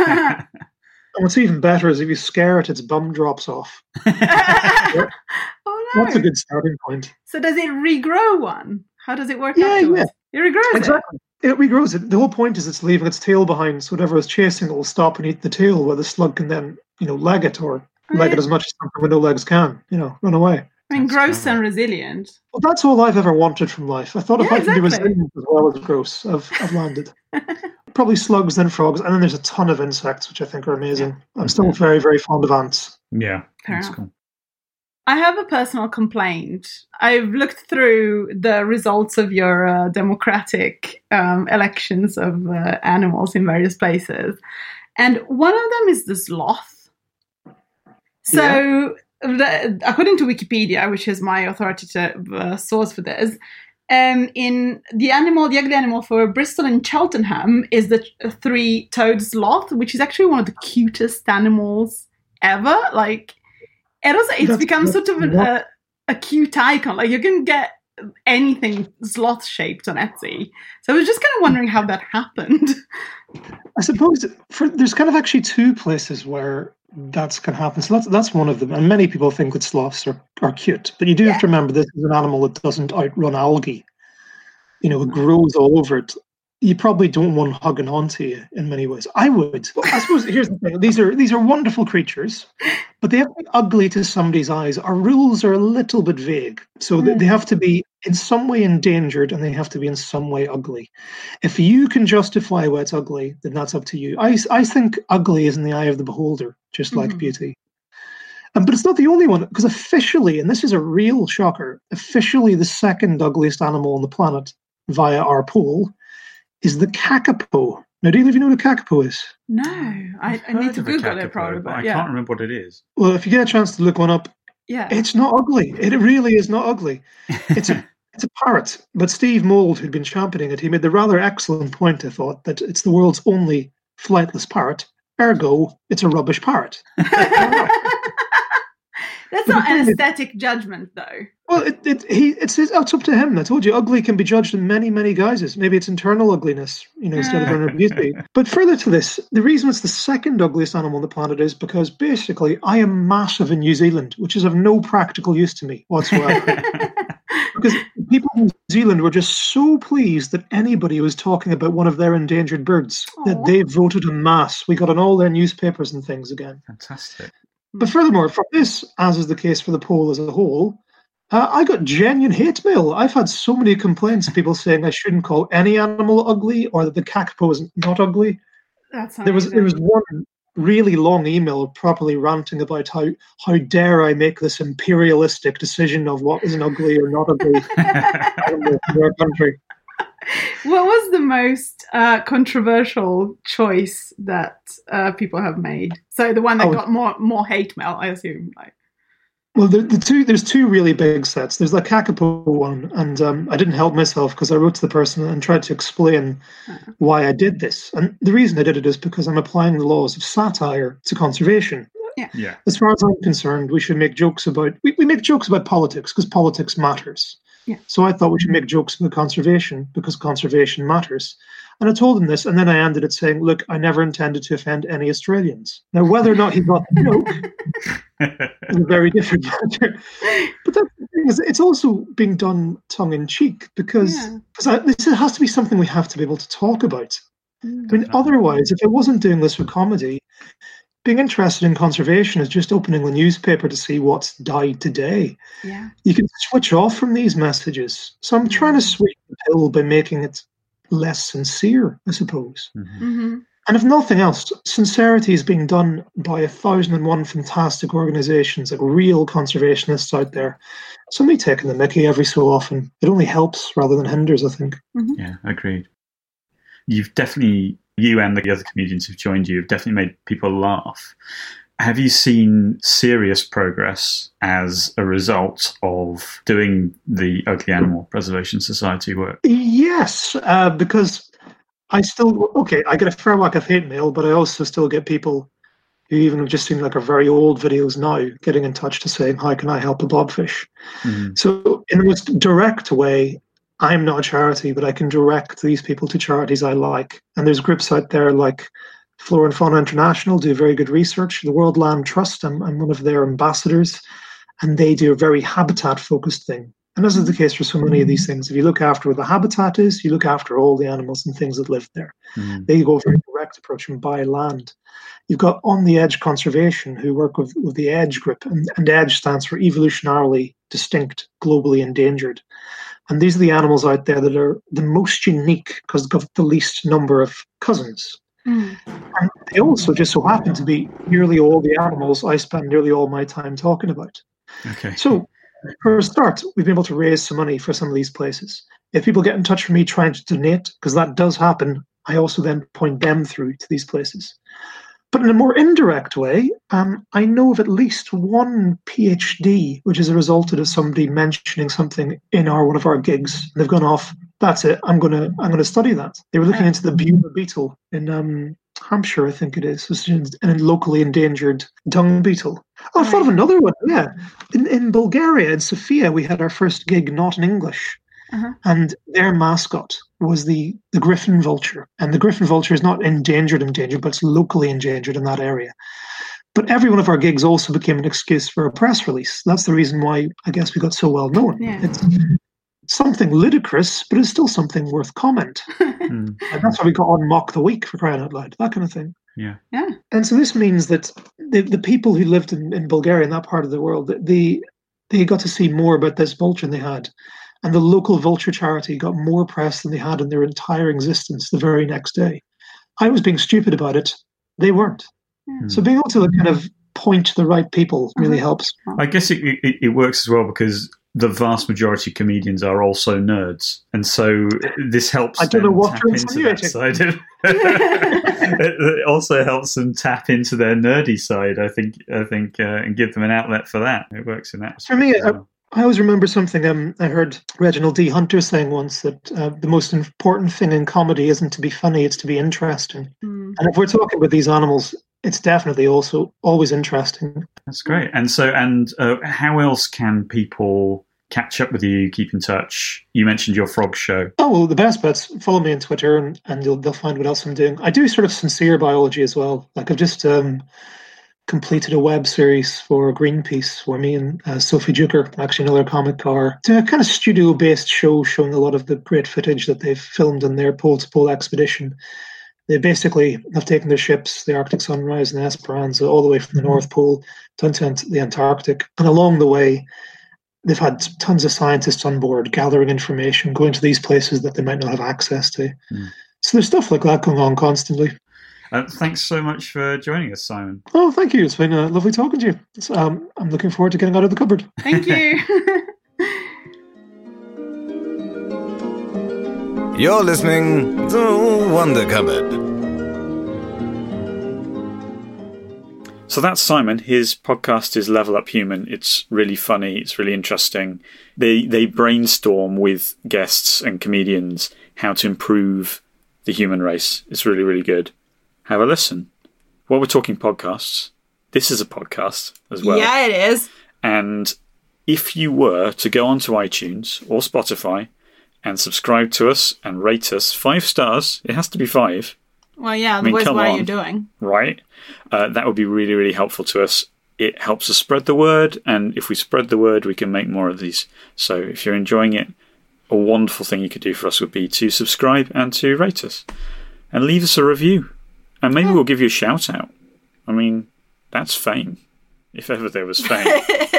And what's even better is if you scare it, its bum drops off. Yeah. Oh no! That's a good starting point. So does it regrow one? How does it work yeah, afterwards? Yeah, it regrows exactly. it? It regrows it. The whole point is it's leaving its tail behind, so whatever is chasing it will stop and eat the tail, where the slug can then, you know, leg it or oh, leg yeah. it as much as something with no legs can, you know, run away. I mean, that's gross clever. And resilient. Well, that's all I've ever wanted from life. I thought yeah, if I exactly. can be resilient as well as gross, I've, I've landed. Probably slugs, then frogs, and then there's a ton of insects, which I think are amazing. Yeah. I'm still very, very fond of ants. Yeah, that's cool. I have a personal complaint. I've looked through the results of your uh, democratic um, elections of uh, animals in various places, and one of them is the sloth. So... Yeah. The, according to Wikipedia, which is my authoritative uh, source for this, um, in the animal, the ugly animal for Bristol and Cheltenham is the three-toed sloth, which is actually one of the cutest animals ever. Like, it also, it's That's, become sort of an, a, a cute icon. Like, you can get anything sloth-shaped on Etsy. So I was just kind of wondering how that happened. I suppose for, there's kind of actually two places where that's going to happen. So that's that's one of them. And many people think that sloths are, are cute. But you do yeah. have to remember this is an animal that doesn't outrun algae. You know, it grows all over it. You probably don't want hugging onto you in many ways. I would. Well, I suppose here's the thing. These are these are wonderful creatures, but they have to be ugly to somebody's eyes. Our rules are a little bit vague. So mm. they have to be in some way endangered and they have to be in some way ugly. If you can justify why it's ugly, then that's up to you. I, I think ugly is in the eye of the beholder, just mm. like beauty. Um, but it's not the only one, because officially, and this is a real shocker, officially the second ugliest animal on the planet via our poll is the kakapo. Now, do you even know what a kakapo is? No, I, I need to Google it probably. But I yeah. can't remember what it is. Well, if you get a chance to look one up, yeah, it's not ugly. It really is not ugly. It's a it's a parrot. But Steve Mould, who'd been championing it, he made the rather excellent point, I thought, that it's the world's only flightless parrot. Ergo, it's a rubbish parrot. That's not an aesthetic judgment, though. Well, it, it, he, it's, it's up to him. I told you, ugly can be judged in many, many guises. Maybe it's internal ugliness, you know, instead of inner beauty. But further to this, the reason it's the second ugliest animal on the planet is because basically I am massive in New Zealand, which is of no practical use to me whatsoever. Because people in New Zealand were just so pleased that anybody was talking about one of their endangered birds Aww. That they voted en masse. We got on all their newspapers and things again. Fantastic. But furthermore, from this, as is the case for the poll as a whole, uh, I got genuine hate mail. I've had so many complaints, people saying I shouldn't call any animal ugly or that the kakapo is not ugly. That's there was there was one really long email properly ranting about how how dare I make this imperialistic decision of what is an ugly or not ugly animal in our country. What was the most uh, controversial choice that uh, people have made? So the one that oh, got more more hate mail, I assume. Like. Well, the, the two there's two really big sets. There's the kakapo one, and um, I didn't help myself because I wrote to the person and tried to explain uh-huh. why I did this. And the reason I did it is because I'm applying the laws of satire to conservation. Yeah. yeah. As far as I'm concerned, we should make jokes about we, we make jokes about politics because politics matters. Yeah. So I thought we should make jokes about conservation because conservation matters. And I told him this, and then I ended it saying, look, I never intended to offend any Australians. Now, whether or not he got the joke is a very different matter. But that is, it's also being done tongue-in-cheek because, Yeah. because I, this has to be something we have to be able to talk about. Mm. I mean, otherwise, if I wasn't doing this for comedy, being interested in conservation is just opening the newspaper to see what's died today. Yeah. You can switch off from these messages. So I'm trying to sweeten the pill by making it less sincere, I suppose. Mm-hmm. Mm-hmm. And if nothing else, sincerity is being done by a thousand and one fantastic organizations, like real conservationists out there. Somebody taking the mickey every so often. It only helps rather than hinders, I think. Mm-hmm. Yeah, agreed. You've definitely, you and the other comedians who've joined you, have definitely made people laugh. Have you seen serious progress as a result of doing the Ugly Animal Preservation Society work? Yes, uh, because I still, okay, I get a fair whack of hate mail, but I also still get people who even have just seen like our very old videos now getting in touch to say, how can I help a blobfish? Mm. So in the most direct way, I'm not a charity, but I can direct these people to charities I like. And there's groups out there like Flora and Fauna International do very good research. The World Land Trust, I'm, I'm one of their ambassadors, and they do a very habitat-focused thing. And this is the case for so many of these things. If you look after where the habitat is, you look after all the animals and things that live there. Mm. They go a very direct approach and buy land. You've got On the Edge Conservation, who work with, with the EDGE group, and, and EDGE stands for Evolutionarily Distinct, Globally Endangered. And these are the animals out there that are the most unique because they've got the least number of cousins. Mm. And they also just so happen to be nearly all the animals I spend nearly all my time talking about. Okay. So, for a start, we've been able to raise some money for some of these places. If people get in touch with me trying to donate, because that does happen, I also then point them through to these places. But in a more indirect way, um, I know of at least one PhD, which is a result of somebody mentioning something in our one of our gigs. And they've gone off, that's it, I'm gonna I'm gonna study that. They were looking into the Buma beetle in um, Hampshire, I think it is. It's a locally endangered dung beetle. Oh, I thought of another one, yeah. In in Bulgaria, in Sofia, we had our first gig not in English. Uh-huh. And their mascot was the, the griffin vulture. And the griffin vulture is not endangered, endangered, but it's locally endangered in that area. But every one of our gigs also became an excuse for a press release. That's the reason why I guess we got so well known. Yeah. It's something ludicrous, but it's still something worth comment. Mm. And that's why we got on Mock the Week, for crying out loud, that kind of thing. Yeah. Yeah. And so this means that the, the people who lived in, in Bulgaria, in that part of the world, they, they got to see more about this vulture than they had. And the local vulture charity got more press than they had in their entire existence the very next day. I was being stupid about it. They weren't. Mm. So being able to kind of point to the right people really Uh-huh. helps. I guess it, it, it works as well because the vast majority of comedians are also nerds. And so this helps I don't know them what tap you're into that insinuating. side. Of, it, it also helps them tap into their nerdy side, I think, I think, uh, and give them an outlet for that. It works in that For me, respect as I, well. I always remember something um, I heard Reginald D. Hunter saying once, that uh, the most important thing in comedy isn't to be funny, it's to be interesting. Mm. And if we're talking about these animals, it's definitely also always interesting. That's great. And so, and uh, how else can people catch up with you, keep in touch? You mentioned your frog show. Oh, well, the best bet's follow me on Twitter and, and you'll, they'll find what else I'm doing. I do sort of sincere biology as well. Like I've just um, completed a web series for Greenpeace where me and uh, Sophie Duker, actually another comic, are doing a kind of studio-based show showing a lot of the great footage that they've filmed in their pole-to-pole expedition. They basically have taken their ships, the Arctic Sunrise and the Esperanza, all the way from the North Pole down to the Antarctic. And along the way, they've had tons of scientists on board gathering information, going to these places that they might not have access to. Mm. So there's stuff like that going on constantly. Uh, thanks so much for joining us, Simon. Oh, thank you. It's been uh, lovely talking to you. It's, um, I'm looking forward to getting out of the cupboard. Thank you. You're listening to Wonder Cupboard. So that's Simon. His podcast is Level Up Human. It's really funny. It's really interesting. They they brainstorm with guests and comedians how to improve the human race. It's really, really good. Have a listen. While we're talking podcasts, this is a podcast as well. Yeah, it is. And if you were to go onto iTunes or Spotify and subscribe to us and rate us five stars, it has to be five. Well, yeah, I mean, otherwise come what on, are you doing? Right? Uh, that would be really, really helpful to us. It helps us spread the word, and if we spread the word, we can make more of these. So if you're enjoying it, a wonderful thing you could do for us would be to subscribe and to rate us. And leave us a review. And maybe we'll give you a shout out. I mean, that's fame. If ever there was fame.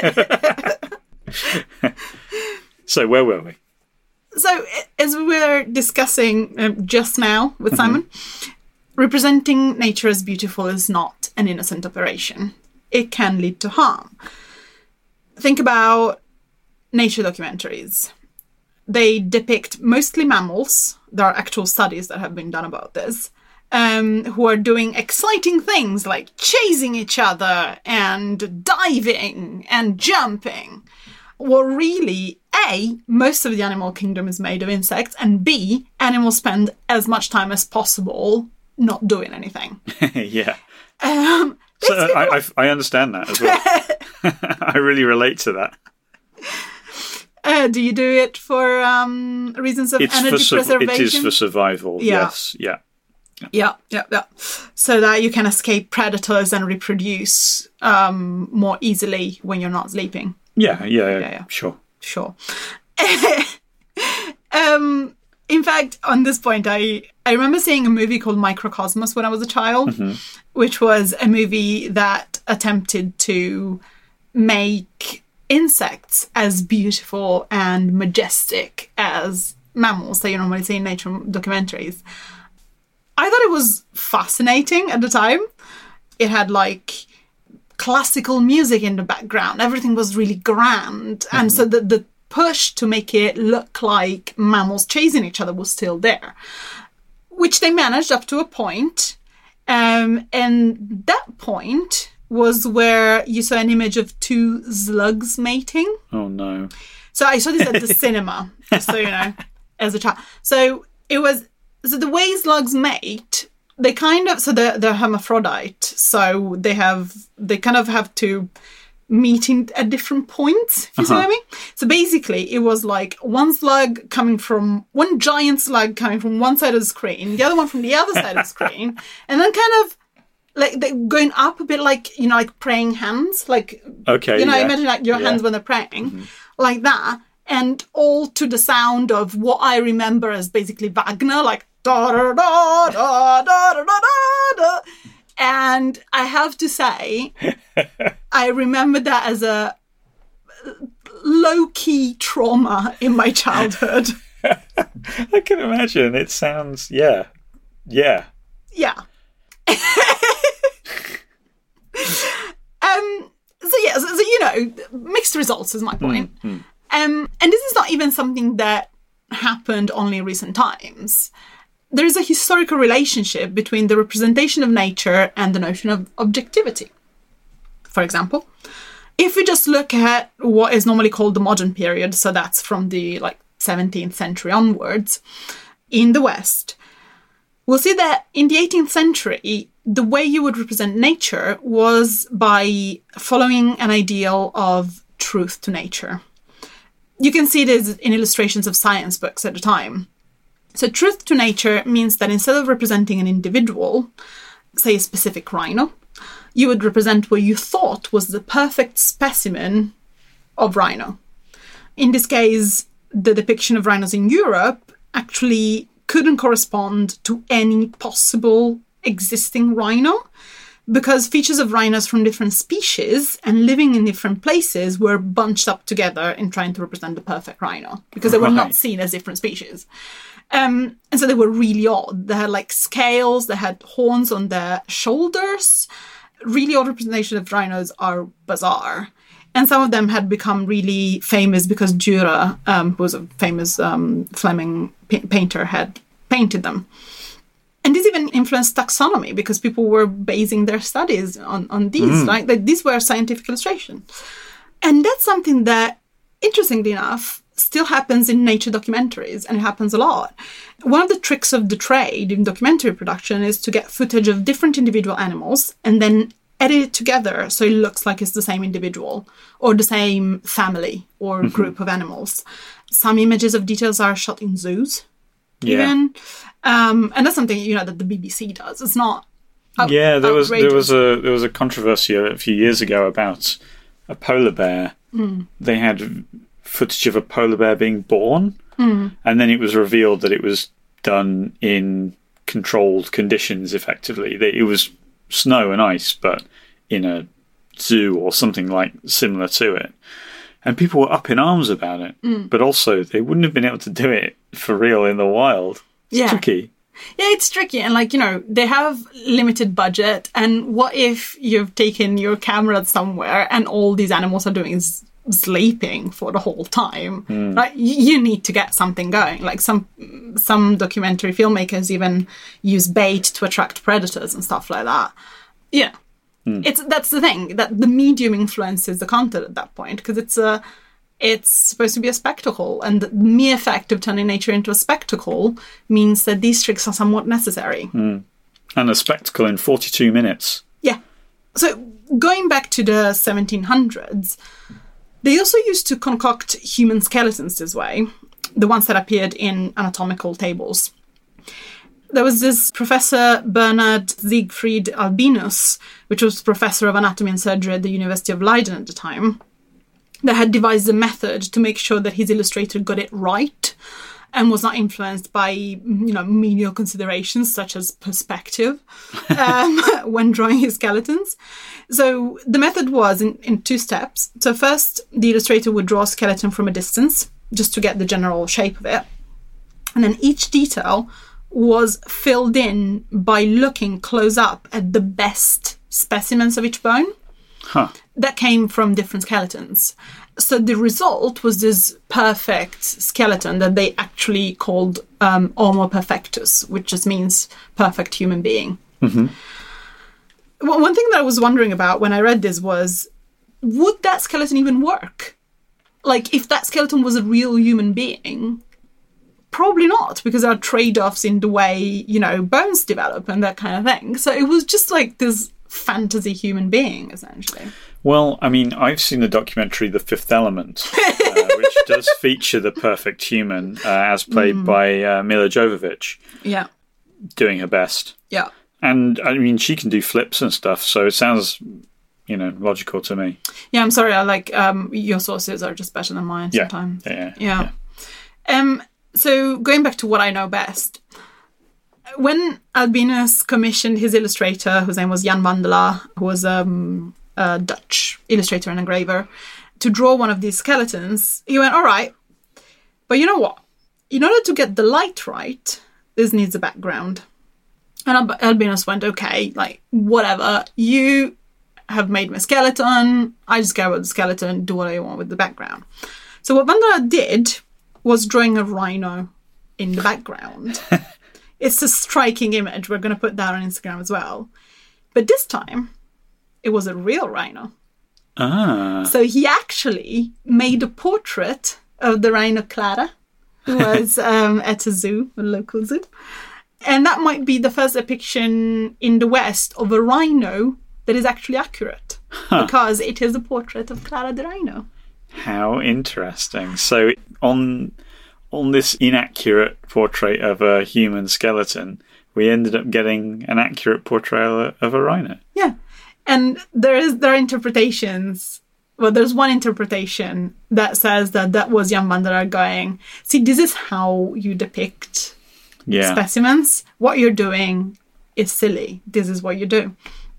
So where were we? So as we were discussing um, just now with Mm-hmm. Simon, representing nature as beautiful is not an innocent operation. It can lead to harm. Think about nature documentaries. They depict mostly mammals. There are actual studies that have been done about this, um, who are doing exciting things like chasing each other and diving and jumping. Well, really, A, most of the animal kingdom is made of insects, and B, animals spend as much time as possible not doing anything. Yeah. Um, So I, I, I understand that as well. I really relate to that. Uh, do you do it for um, reasons of It's energy for su- preservation? It is for survival, Yeah. yes. Yeah. Yeah, yeah, yeah. So that you can escape predators and reproduce um, more easily when you're not sleeping. Yeah, yeah, yeah, Yeah, yeah. sure. Sure. um, in fact, on this point, I, I remember seeing a movie called Microcosmos when I was a child, Mm-hmm. which was a movie that attempted to make insects as beautiful and majestic as mammals that you normally see in nature documentaries. I thought it was fascinating at the time. It had like classical music in the background. Everything was really grand. Mm-hmm. And so the, the push to make it look like mammals chasing each other was still there, which they managed up to a point. Um, and that point was where you saw an image of two slugs mating. Oh, no. So I saw this at the cinema, just so you know, as a child. So it was, so the way slugs mate, they kind of, so they're, they're hermaphrodite. So they have, they kind of have to meet in, at different points, if you see Uh-huh. what I mean? So basically it was like one slug coming from, one giant slug coming from one side of the screen, the other one from the other side of the screen, and then kind of like they're going up a bit like, you know, like praying hands, like, Okay, you know, yeah. imagine like your Yeah. hands when they're praying, like that, and all to the sound of what I remember as basically Wagner, like da da da da da da da da. And I have to say, I remember that as a low-key trauma in my childhood. I can imagine. It sounds, yeah. Yeah. Yeah. um. So yeah. So, so you know, mixed results is my point. Mm, mm. Um. And this is not even something that happened only in recent times. There is a historical relationship between the representation of nature and the notion of objectivity. For example, if we just look at what is normally called the modern period, so that's from the like seventeenth century onwards, in the West, we'll see that in the eighteenth century, the way you would represent nature was by following an ideal of truth to nature. You can see this in illustrations of science books at the time. So truth to nature means that instead of representing an individual, say a specific rhino, you would represent what you thought was the perfect specimen of rhino. In this case, the depiction of rhinos in Europe actually couldn't correspond to any possible existing rhino because features of rhinos from different species and living in different places were bunched up together in trying to represent the perfect rhino because they were not Right. seen as different species. Um, and so they were really odd. They had like scales, they had horns on their shoulders. Really odd representation of rhinos are bizarre. And some of them had become really famous because Dürer, um, who was a famous um, Fleming pa- painter, had painted them. And this even influenced taxonomy because people were basing their studies on, on these, Mm. right? That these were scientific illustrations. And that's something that, interestingly enough, still happens in nature documentaries, and it happens a lot. One of the tricks of the trade in documentary production is to get footage of different individual animals and then edit it together so it looks like it's the same individual or the same family or mm-hmm. group of animals. Some images of details are shot in zoos, yeah. even. Um, and that's something, you know, that the B B C does. It's not out- Yeah, there was outrageous. there was a there was a controversy a few years ago about a polar bear. Mm. They had footage of a polar bear being born, mm. and then it was revealed that it was done in controlled conditions, effectively. It was snow and ice, but in a zoo or something like similar to it. And people were up in arms about it. Mm. But also, they wouldn't have been able to do it for real in the wild. It's yeah. tricky. Yeah, it's tricky. And, like, you know, they have limited budget. And what if you've taken your camera somewhere and all these animals are doing is sleeping for the whole time? Mm. Like, you need to get something going. Like, some some documentary filmmakers even use bait to attract predators and stuff like that. Yeah. Mm. It's that's the thing, that the medium influences the content at that point, because it's a it's supposed to be a spectacle, and the mere fact of turning nature into a spectacle means that these tricks are somewhat necessary. Mm. And a spectacle in forty-two minutes. Yeah. So going back to the seventeen hundreds, they also used to concoct human skeletons this way, the ones that appeared in anatomical tables. There was this Professor Bernard Siegfried Albinus, which was professor of anatomy and surgery at the University of Leiden at the time, that had devised a method to make sure that his illustrator got it right and was not influenced by, you know, menial considerations such as perspective um, when drawing his skeletons. So the method was in, in two steps. So first, the illustrator would draw a skeleton from a distance just to get the general shape of it. And then each detail was filled in by looking close up at the best specimens of each bone. Huh. That came from different skeletons. So the result was this perfect skeleton that they actually called um, Homo perfectus, which just means perfect human being. Mm-hmm. Well, one thing that I was wondering about when I read this was, would that skeleton even work? Like, if that skeleton was a real human being, probably not, because there are trade-offs in the way, you know, bones develop and that kind of thing. So it was just like this fantasy human being, essentially. Well, I mean, I've seen the documentary The Fifth Element, uh, which does feature the perfect human, uh, as played mm. by uh, Mila Jovovich. Yeah. Doing her best. Yeah. And, I mean, she can do flips and stuff, so it sounds, you know, logical to me. Yeah, I'm sorry, I like, um, your sources are just better than mine yeah. sometimes. Yeah, yeah. yeah. Um, so, going back to what I know best, when Albinus commissioned his illustrator, whose name was Jan Mandela, who was um, a Dutch illustrator and engraver, to draw one of these skeletons, he went, all right, but you know what? In order to get the light right, this needs a background. And Albinus went, okay, like, whatever. You have made my skeleton. I just care about the skeleton, do what I want with the background. So what Mandela did was drawing a rhino in the background. It's a striking image. We're going to put that on Instagram as well. But this time, it was a real rhino. Ah. So he actually made a portrait of the rhino Clara, who was um, at a zoo, a local zoo. And that might be the first depiction in the West of a rhino that is actually accurate. Huh. Because it is a portrait of Clara the rhino. How interesting. So on on this inaccurate portrait of a human skeleton, we ended up getting an accurate portrayal of a rhino. Yeah. And there is there are interpretations. Well, there's one interpretation that says that that was Jan Mandela going, see, this is how you depict yeah. specimens. What you're doing is silly. This is what you do.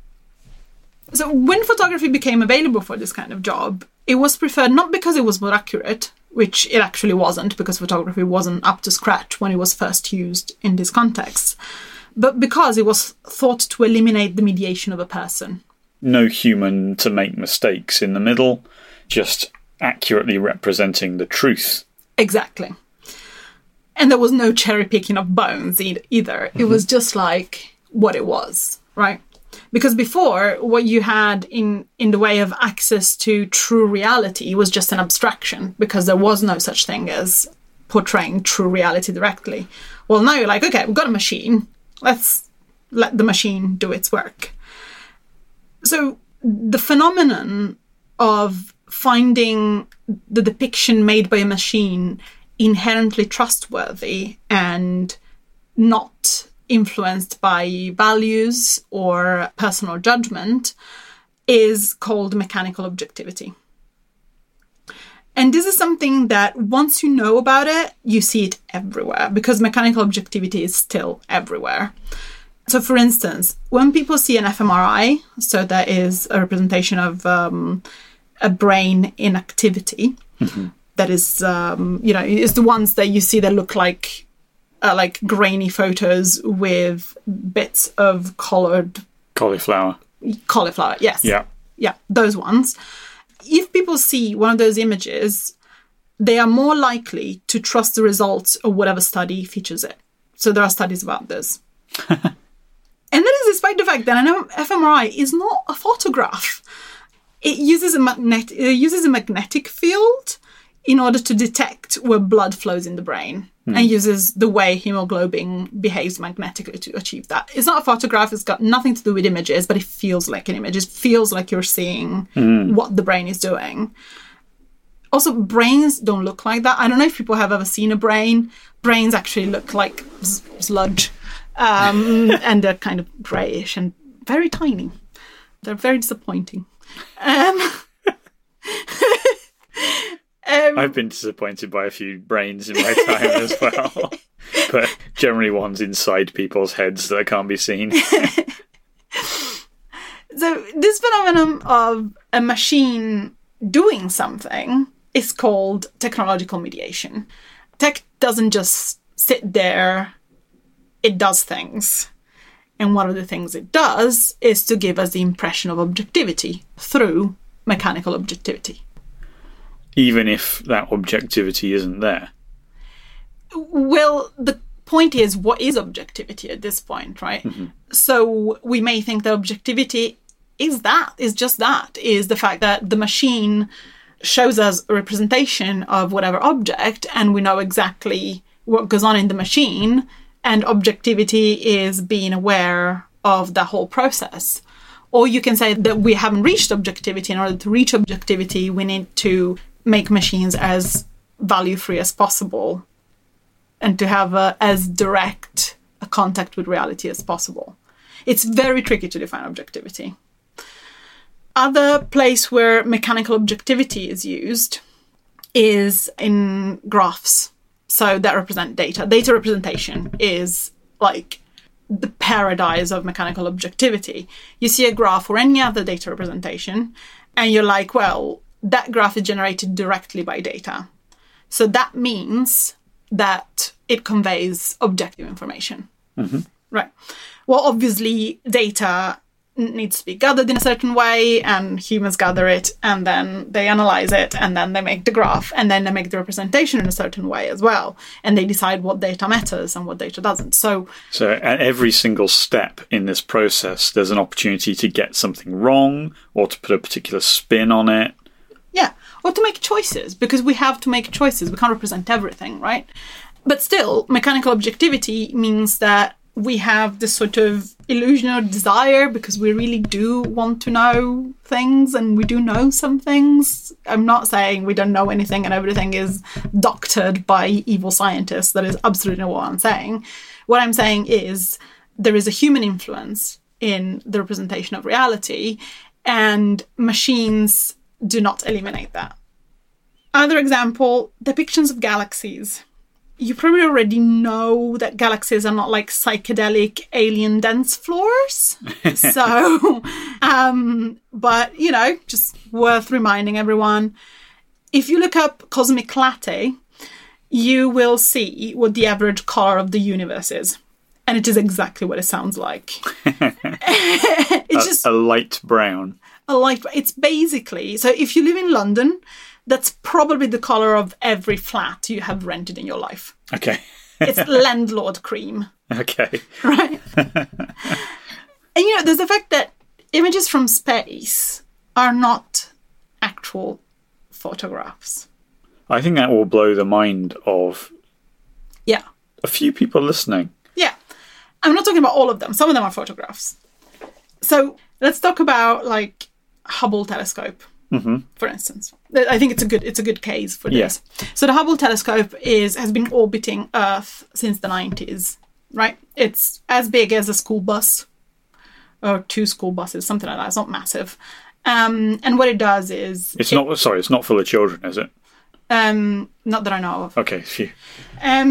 So when photography became available for this kind of job, it was preferred not because it was more accurate, which it actually wasn't, because photography wasn't up to scratch when it was first used in this context, but because it was thought to eliminate the mediation of a person. No human to make mistakes in the middle, just accurately representing the truth. Exactly. And there was no cherry picking of bones either. Mm-hmm. It was just like what it was, right? Because before, what you had in, in the way of access to true reality was just an abstraction, because there was no such thing as portraying true reality directly. Well, now you're like, okay, we've got a machine. Let's let the machine do its work. So the phenomenon of finding the depiction made by a machine inherently trustworthy and not influenced by values or personal judgment is called mechanical objectivity. And this is something that once you know about it, you see it everywhere, because mechanical objectivity is still everywhere. So for instance, when people see an f M R I, so that is a representation of um, a brain in activity, mm-hmm. that is, um, you know, is the ones that you see that look like uh, like grainy photos with bits of coloured... Cauliflower. Cauliflower, yes. Yeah. Yeah, those ones. If people see one of those images, they are more likely to trust the results of whatever study features it. So there are studies about this. And that is despite the fact that an f M R I is not a photograph. It uses a, magnet- it uses a magnetic field in order to detect where blood flows in the brain, mm. and uses the way hemoglobin behaves magnetically to achieve that. It's not a photograph. It's got nothing to do with images, but it feels like an image. It feels like you're seeing mm. what the brain is doing. Also, brains don't look like that. I don't know if people have ever seen a brain. Brains actually look like sludge. Um, and they're kind of greyish and very tiny. They're very disappointing. Um, um, I've been disappointed by a few brains in my time as well. But generally ones inside people's heads that can't be seen. So this phenomenon of a machine doing something is called technological mediation. Tech doesn't just sit there. It does things. And one of the things it does is to give us the impression of objectivity through mechanical objectivity. Even if that objectivity isn't there? Well, the point is, what is objectivity at this point, right? Mm-hmm. So we may think that objectivity is that, is just that, is the fact that the machine shows us a representation of whatever object and we know exactly what goes on in the machine. And objectivity is being aware of the whole process. Or you can say that we haven't reached objectivity. In order to reach objectivity, we need to make machines as value-free as possible and to have a, as direct a contact with reality as possible. It's very tricky to define objectivity. Other place where mechanical objectivity is used is in graphs. So that represent data. Data representation is like the paradise of mechanical objectivity. You see a graph or any other data representation, and you're like, well, that graph is generated directly by data. So that means that it conveys objective information. Mm-hmm. Right. Well, obviously, data needs to be gathered in a certain way, and humans gather it, and then they analyze it, and then they make the graph, and then they make the representation in a certain way as well, and they decide what data matters and what data doesn't. So, so at every single step in this process, there's an opportunity to get something wrong, or to put a particular spin on it. Yeah, or to make choices, because we have to make choices. We can't represent everything, right? But still, mechanical objectivity means that we have this sort of illusion or desire because we really do want to know things, and we do know some things. I'm not saying we don't know anything and everything is doctored by evil scientists. That is absolutely not what I'm saying. What I'm saying is there is a human influence in the representation of reality, and machines do not eliminate that. Another example, depictions of galaxies. You probably already know that galaxies are not like psychedelic alien dance floors. So, um, but, you know, just worth reminding everyone. If you look up cosmic latte, you will see what the average color of the universe is. And it is exactly what it sounds like. It's a, just a light brown. A light. It's basically, so if you live in London, that's probably the colour of every flat you have rented in your life. Okay. It's landlord cream. Okay. Right? And, you know, there's the fact that images from space are not actual photographs. I think that will blow the mind of yeah. a few people listening. Yeah. I'm not talking about all of them. Some of them are photographs. So let's talk about like Hubble telescope, mm-hmm. for instance. I think it's a good it's a good case for this. Yeah. So the Hubble telescope is has been orbiting Earth since the nineties, right? It's as big as a school bus or two school buses, something like that. It's not massive. Um, and what it does is it's it, not sorry, it's not full of children, is it? Um, not that I know of. Okay, phew. Um,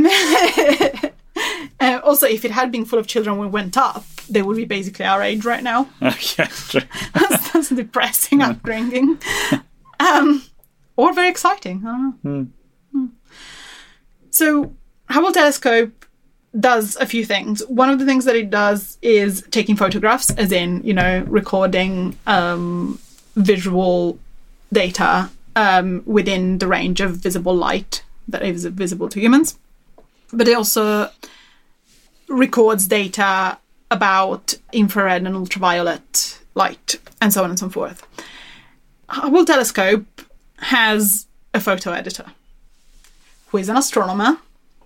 uh, also, if it had been full of children when it went up, they would be basically our age right now. Uh, yeah, true. that's, that's depressing upbringing. Um, or very exciting. I don't know. Mm. Mm. So, Hubble telescope does a few things. One of the things that it does is taking photographs, as in, you know, recording um, visual data um, within the range of visible light that is visible to humans. But it also records data about infrared and ultraviolet light, and so on and so forth. Hubble telescope has a photo editor who is an astronomer,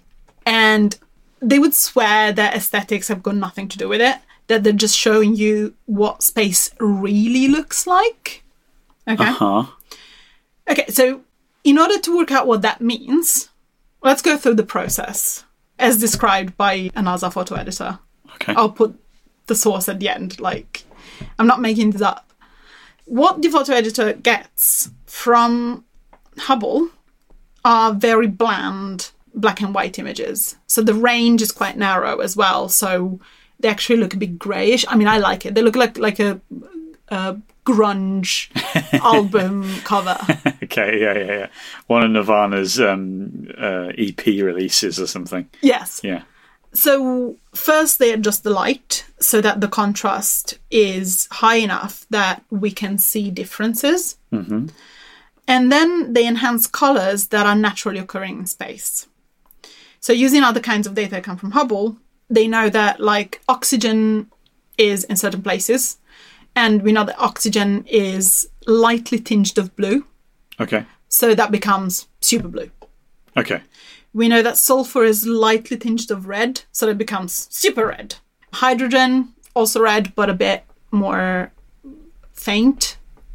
and they would swear that aesthetics have got nothing to do with it, that they're just showing you what space really looks like. Okay? Uh-huh. Okay, so in order to work out what that means, let's go through the process as described by a NASA photo editor. Okay. I'll put the source at the end. Like, I'm not making this up. What the photo editor gets from Hubble are very bland black and white images. So the range is quite narrow as well. So they actually look a bit greyish. I mean, I like it. They look like like a, a grunge album cover. Okay, yeah, yeah, yeah. One of Nirvana's um, uh, E P releases or something. Yes. Yeah. So first they adjust the light so that the contrast is high enough that we can see differences. Mm-hmm. And then they enhance colours that are naturally occurring in space. So using other kinds of data that come from Hubble, they know that like oxygen is in certain places, and we know that oxygen is lightly tinged of blue. Okay. So that becomes super blue. Okay. We know that sulfur is lightly tinged of red, so that becomes super red. Hydrogen, also red, but a bit more faint,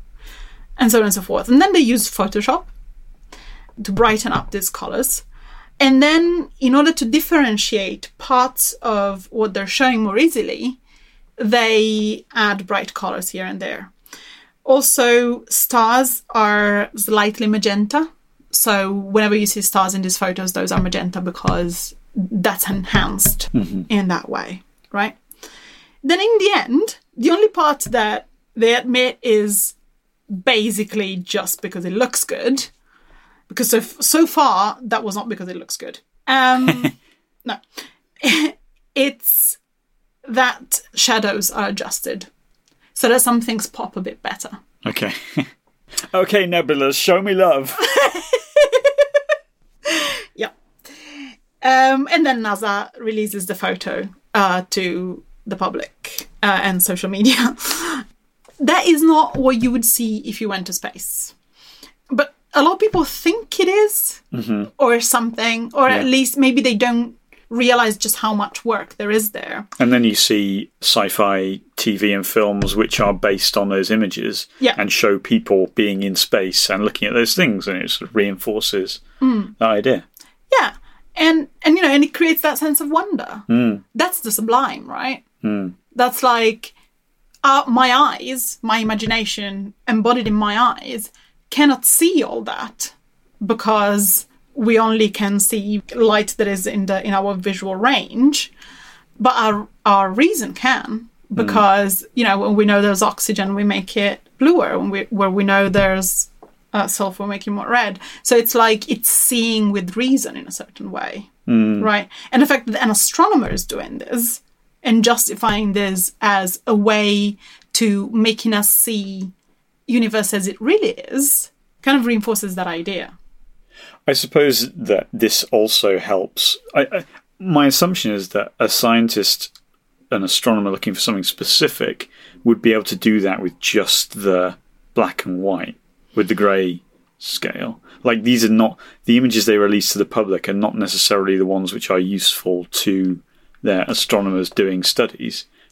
and so on and so forth. And then they use Photoshop to brighten up these colours. And then, in order to differentiate parts of what they're showing more easily, they add bright colours here and there. Also, stars are slightly magenta. So whenever you see stars in these photos, those are magenta because that's enhanced mm-hmm. in that way, right? Then in the end, the only part that they admit is basically just because it looks good. Because so, so far, that was not because it looks good. Um, no. It's that shadows are adjusted so that some things pop a bit better. Okay. Okay, Nebulas, show me love. Yeah. Um, and then NASA releases the photo uh, to the public uh, and social media. That is not what you would see if you went to space. But a lot of people think it is, mm-hmm. or something, or yeah. at least maybe they don't realize just how much work there is there. And then you see sci-fi T V and films which are based on those images yeah. and show people being in space and looking at those things, and it sort of reinforces mm. that idea. Yeah. And, and, you know, and it creates that sense of wonder. Mm. That's the sublime, right? Mm. That's like uh, my eyes, my imagination embodied in my eyes cannot see all that because we only can see light that is in the in our visual range, but our our reason can, because mm. you know, when we know there's oxygen, we make it bluer. When we where we know there's uh, sulfur, we make it more red. So it's like it's seeing with reason in a certain way, mm. right? And the fact that an astronomer is doing this and justifying this as a way to making us see universe as it really is kind of reinforces that idea. I suppose that this also helps. I, I, my assumption is that a scientist, an astronomer looking for something specific, would be able to do that with just the black and white, with the grey scale. Like, these are not, the images they release to the public are not necessarily the ones which are useful to their astronomers doing studies.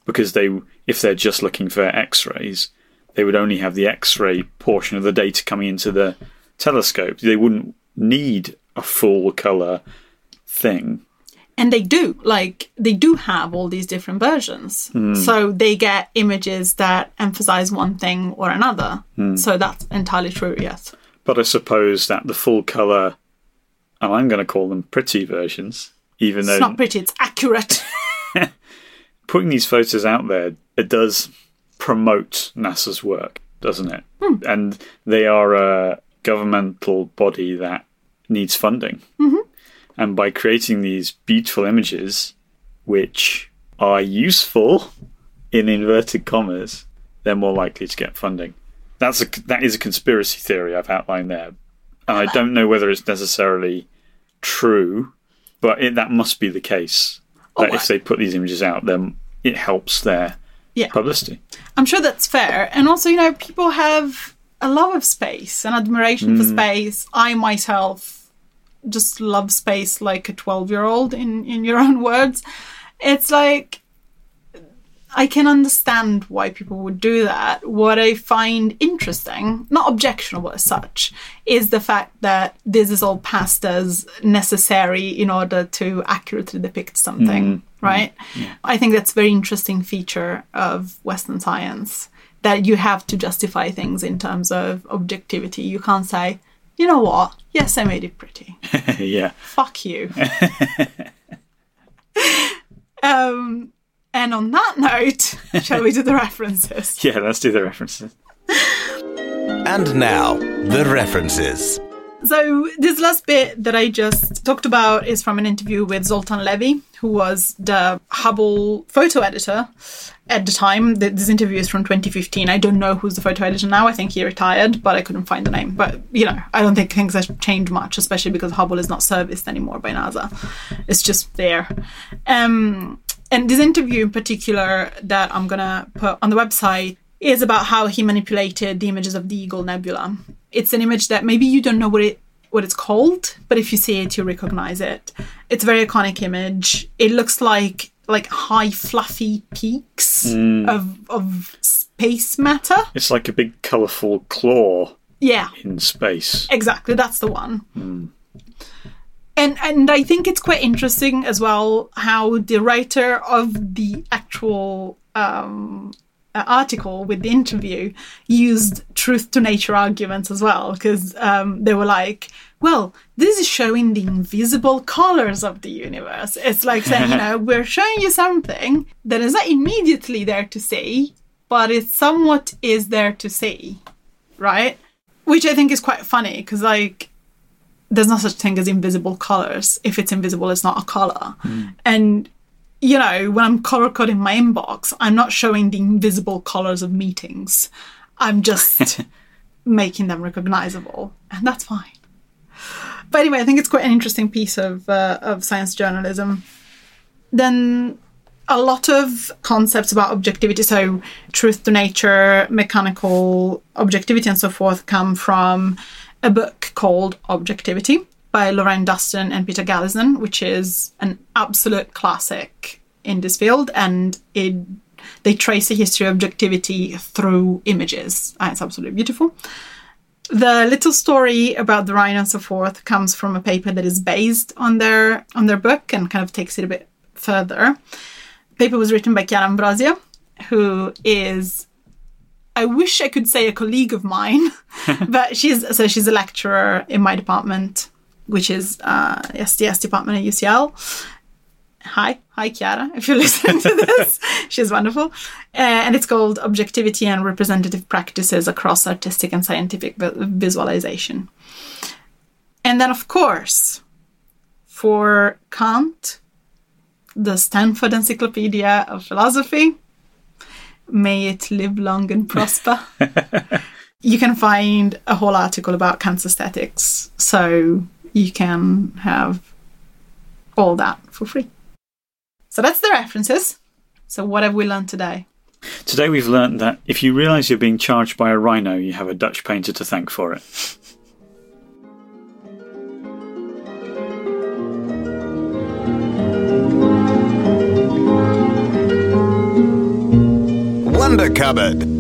because they, if they're just looking for X-rays, they would only have the X-ray portion of the data coming into the telescope. They wouldn't need a full colour thing. And they do, like, they do have all these different versions. Mm. So they get images that emphasize one thing or another. Mm. So that's entirely true, yes. But I suppose that the full colour, and I'm going to call them pretty versions, even it's though... It's not pretty, it's accurate. Putting these photos out there, it does promote NASA's work, doesn't it? Mm. And they are a governmental body that needs funding. Mm-hmm. And by creating these beautiful images, which are useful, in inverted commas, they're more likely to get funding. That's a, that is a conspiracy theory I've outlined there. And I don't know whether it's necessarily true, but it, that must be the case. That oh, if they put these images out, then it helps their yeah. publicity. I'm sure that's fair. And also, you know, people have a love of space and admiration mm. for space. I myself... just love space like a twelve-year-old, in, in your own words. It's like, I can understand why people would do that. What I find interesting, not objectionable as such, is the fact that this is all passed as necessary in order to accurately depict something, mm. right? Yeah. I think that's a very interesting feature of Western science, that you have to justify things in terms of objectivity. You can't say, you know what? Yes, I made it pretty. Yeah. Fuck you. um, and on that note, shall we do the references? Yeah, let's do the references. And now, the references. So this last bit that I just talked about is from an interview with Zoltan Levy, who was the Hubble photo editor at the time. This interview is from twenty fifteen. I don't know who's the photo editor now. I think he retired, but I couldn't find the name. But, you know, I don't think things have changed much, especially because Hubble is not serviced anymore by NASA. It's just there. Um, and this interview in particular that I'm going to put on the website is about how he manipulated the images of the Eagle Nebula. It's an image that maybe you don't know what it what it's called, but if you see it, you recognize it. It's a very iconic image. It looks like like high fluffy peaks mm. of of space matter. It's like a big colourful claw. Yeah. In space. Exactly, that's the one. Mm. And and I think it's quite interesting as well how the writer of the actual um, article with the interview used truth to nature arguments as well, because um, they were like, well, this is showing the invisible colors of the universe. It's like saying, you know, we're showing you something that is not immediately there to see, but it somewhat is there to see, right? Which I think is quite funny, because, like, there's no such thing as invisible colors. If it's invisible, it's not a color. Mm. And, you know, when I'm color coding my inbox, I'm not showing the invisible colors of meetings. I'm just making them recognizable, and that's fine. But anyway, I think it's quite an interesting piece of uh, of science journalism. Then a lot of concepts about objectivity, so truth to nature, mechanical objectivity and so forth, come from a book called Objectivity by Lorraine Dustin and Peter Gallison, which is an absolute classic in this field, and it they trace the history of objectivity through images. And it's absolutely beautiful. The little story about the rhino and so forth comes from a paper that is based on their on their book and kind of takes it a bit further. The paper was written by Chiara Ambrosio, who is, I wish I could say a colleague of mine, but she's so she's a lecturer in my department, which is uh, S D S department at U C L. Hi, hi Chiara, if you're listening to this. She's wonderful. Uh, and it's called Objectivity and Representative Practices Across Artistic and Scientific Visualization. And then, of course, for Kant, the Stanford Encyclopedia of Philosophy, may it live long and prosper. You can find a whole article about Kant's aesthetics, so you can have all that for free. So that's the references. So what have we learned today? Today we've learned that if you realise you're being charged by a rhino, you have a Dutch painter to thank for it. Wonder Cupboard.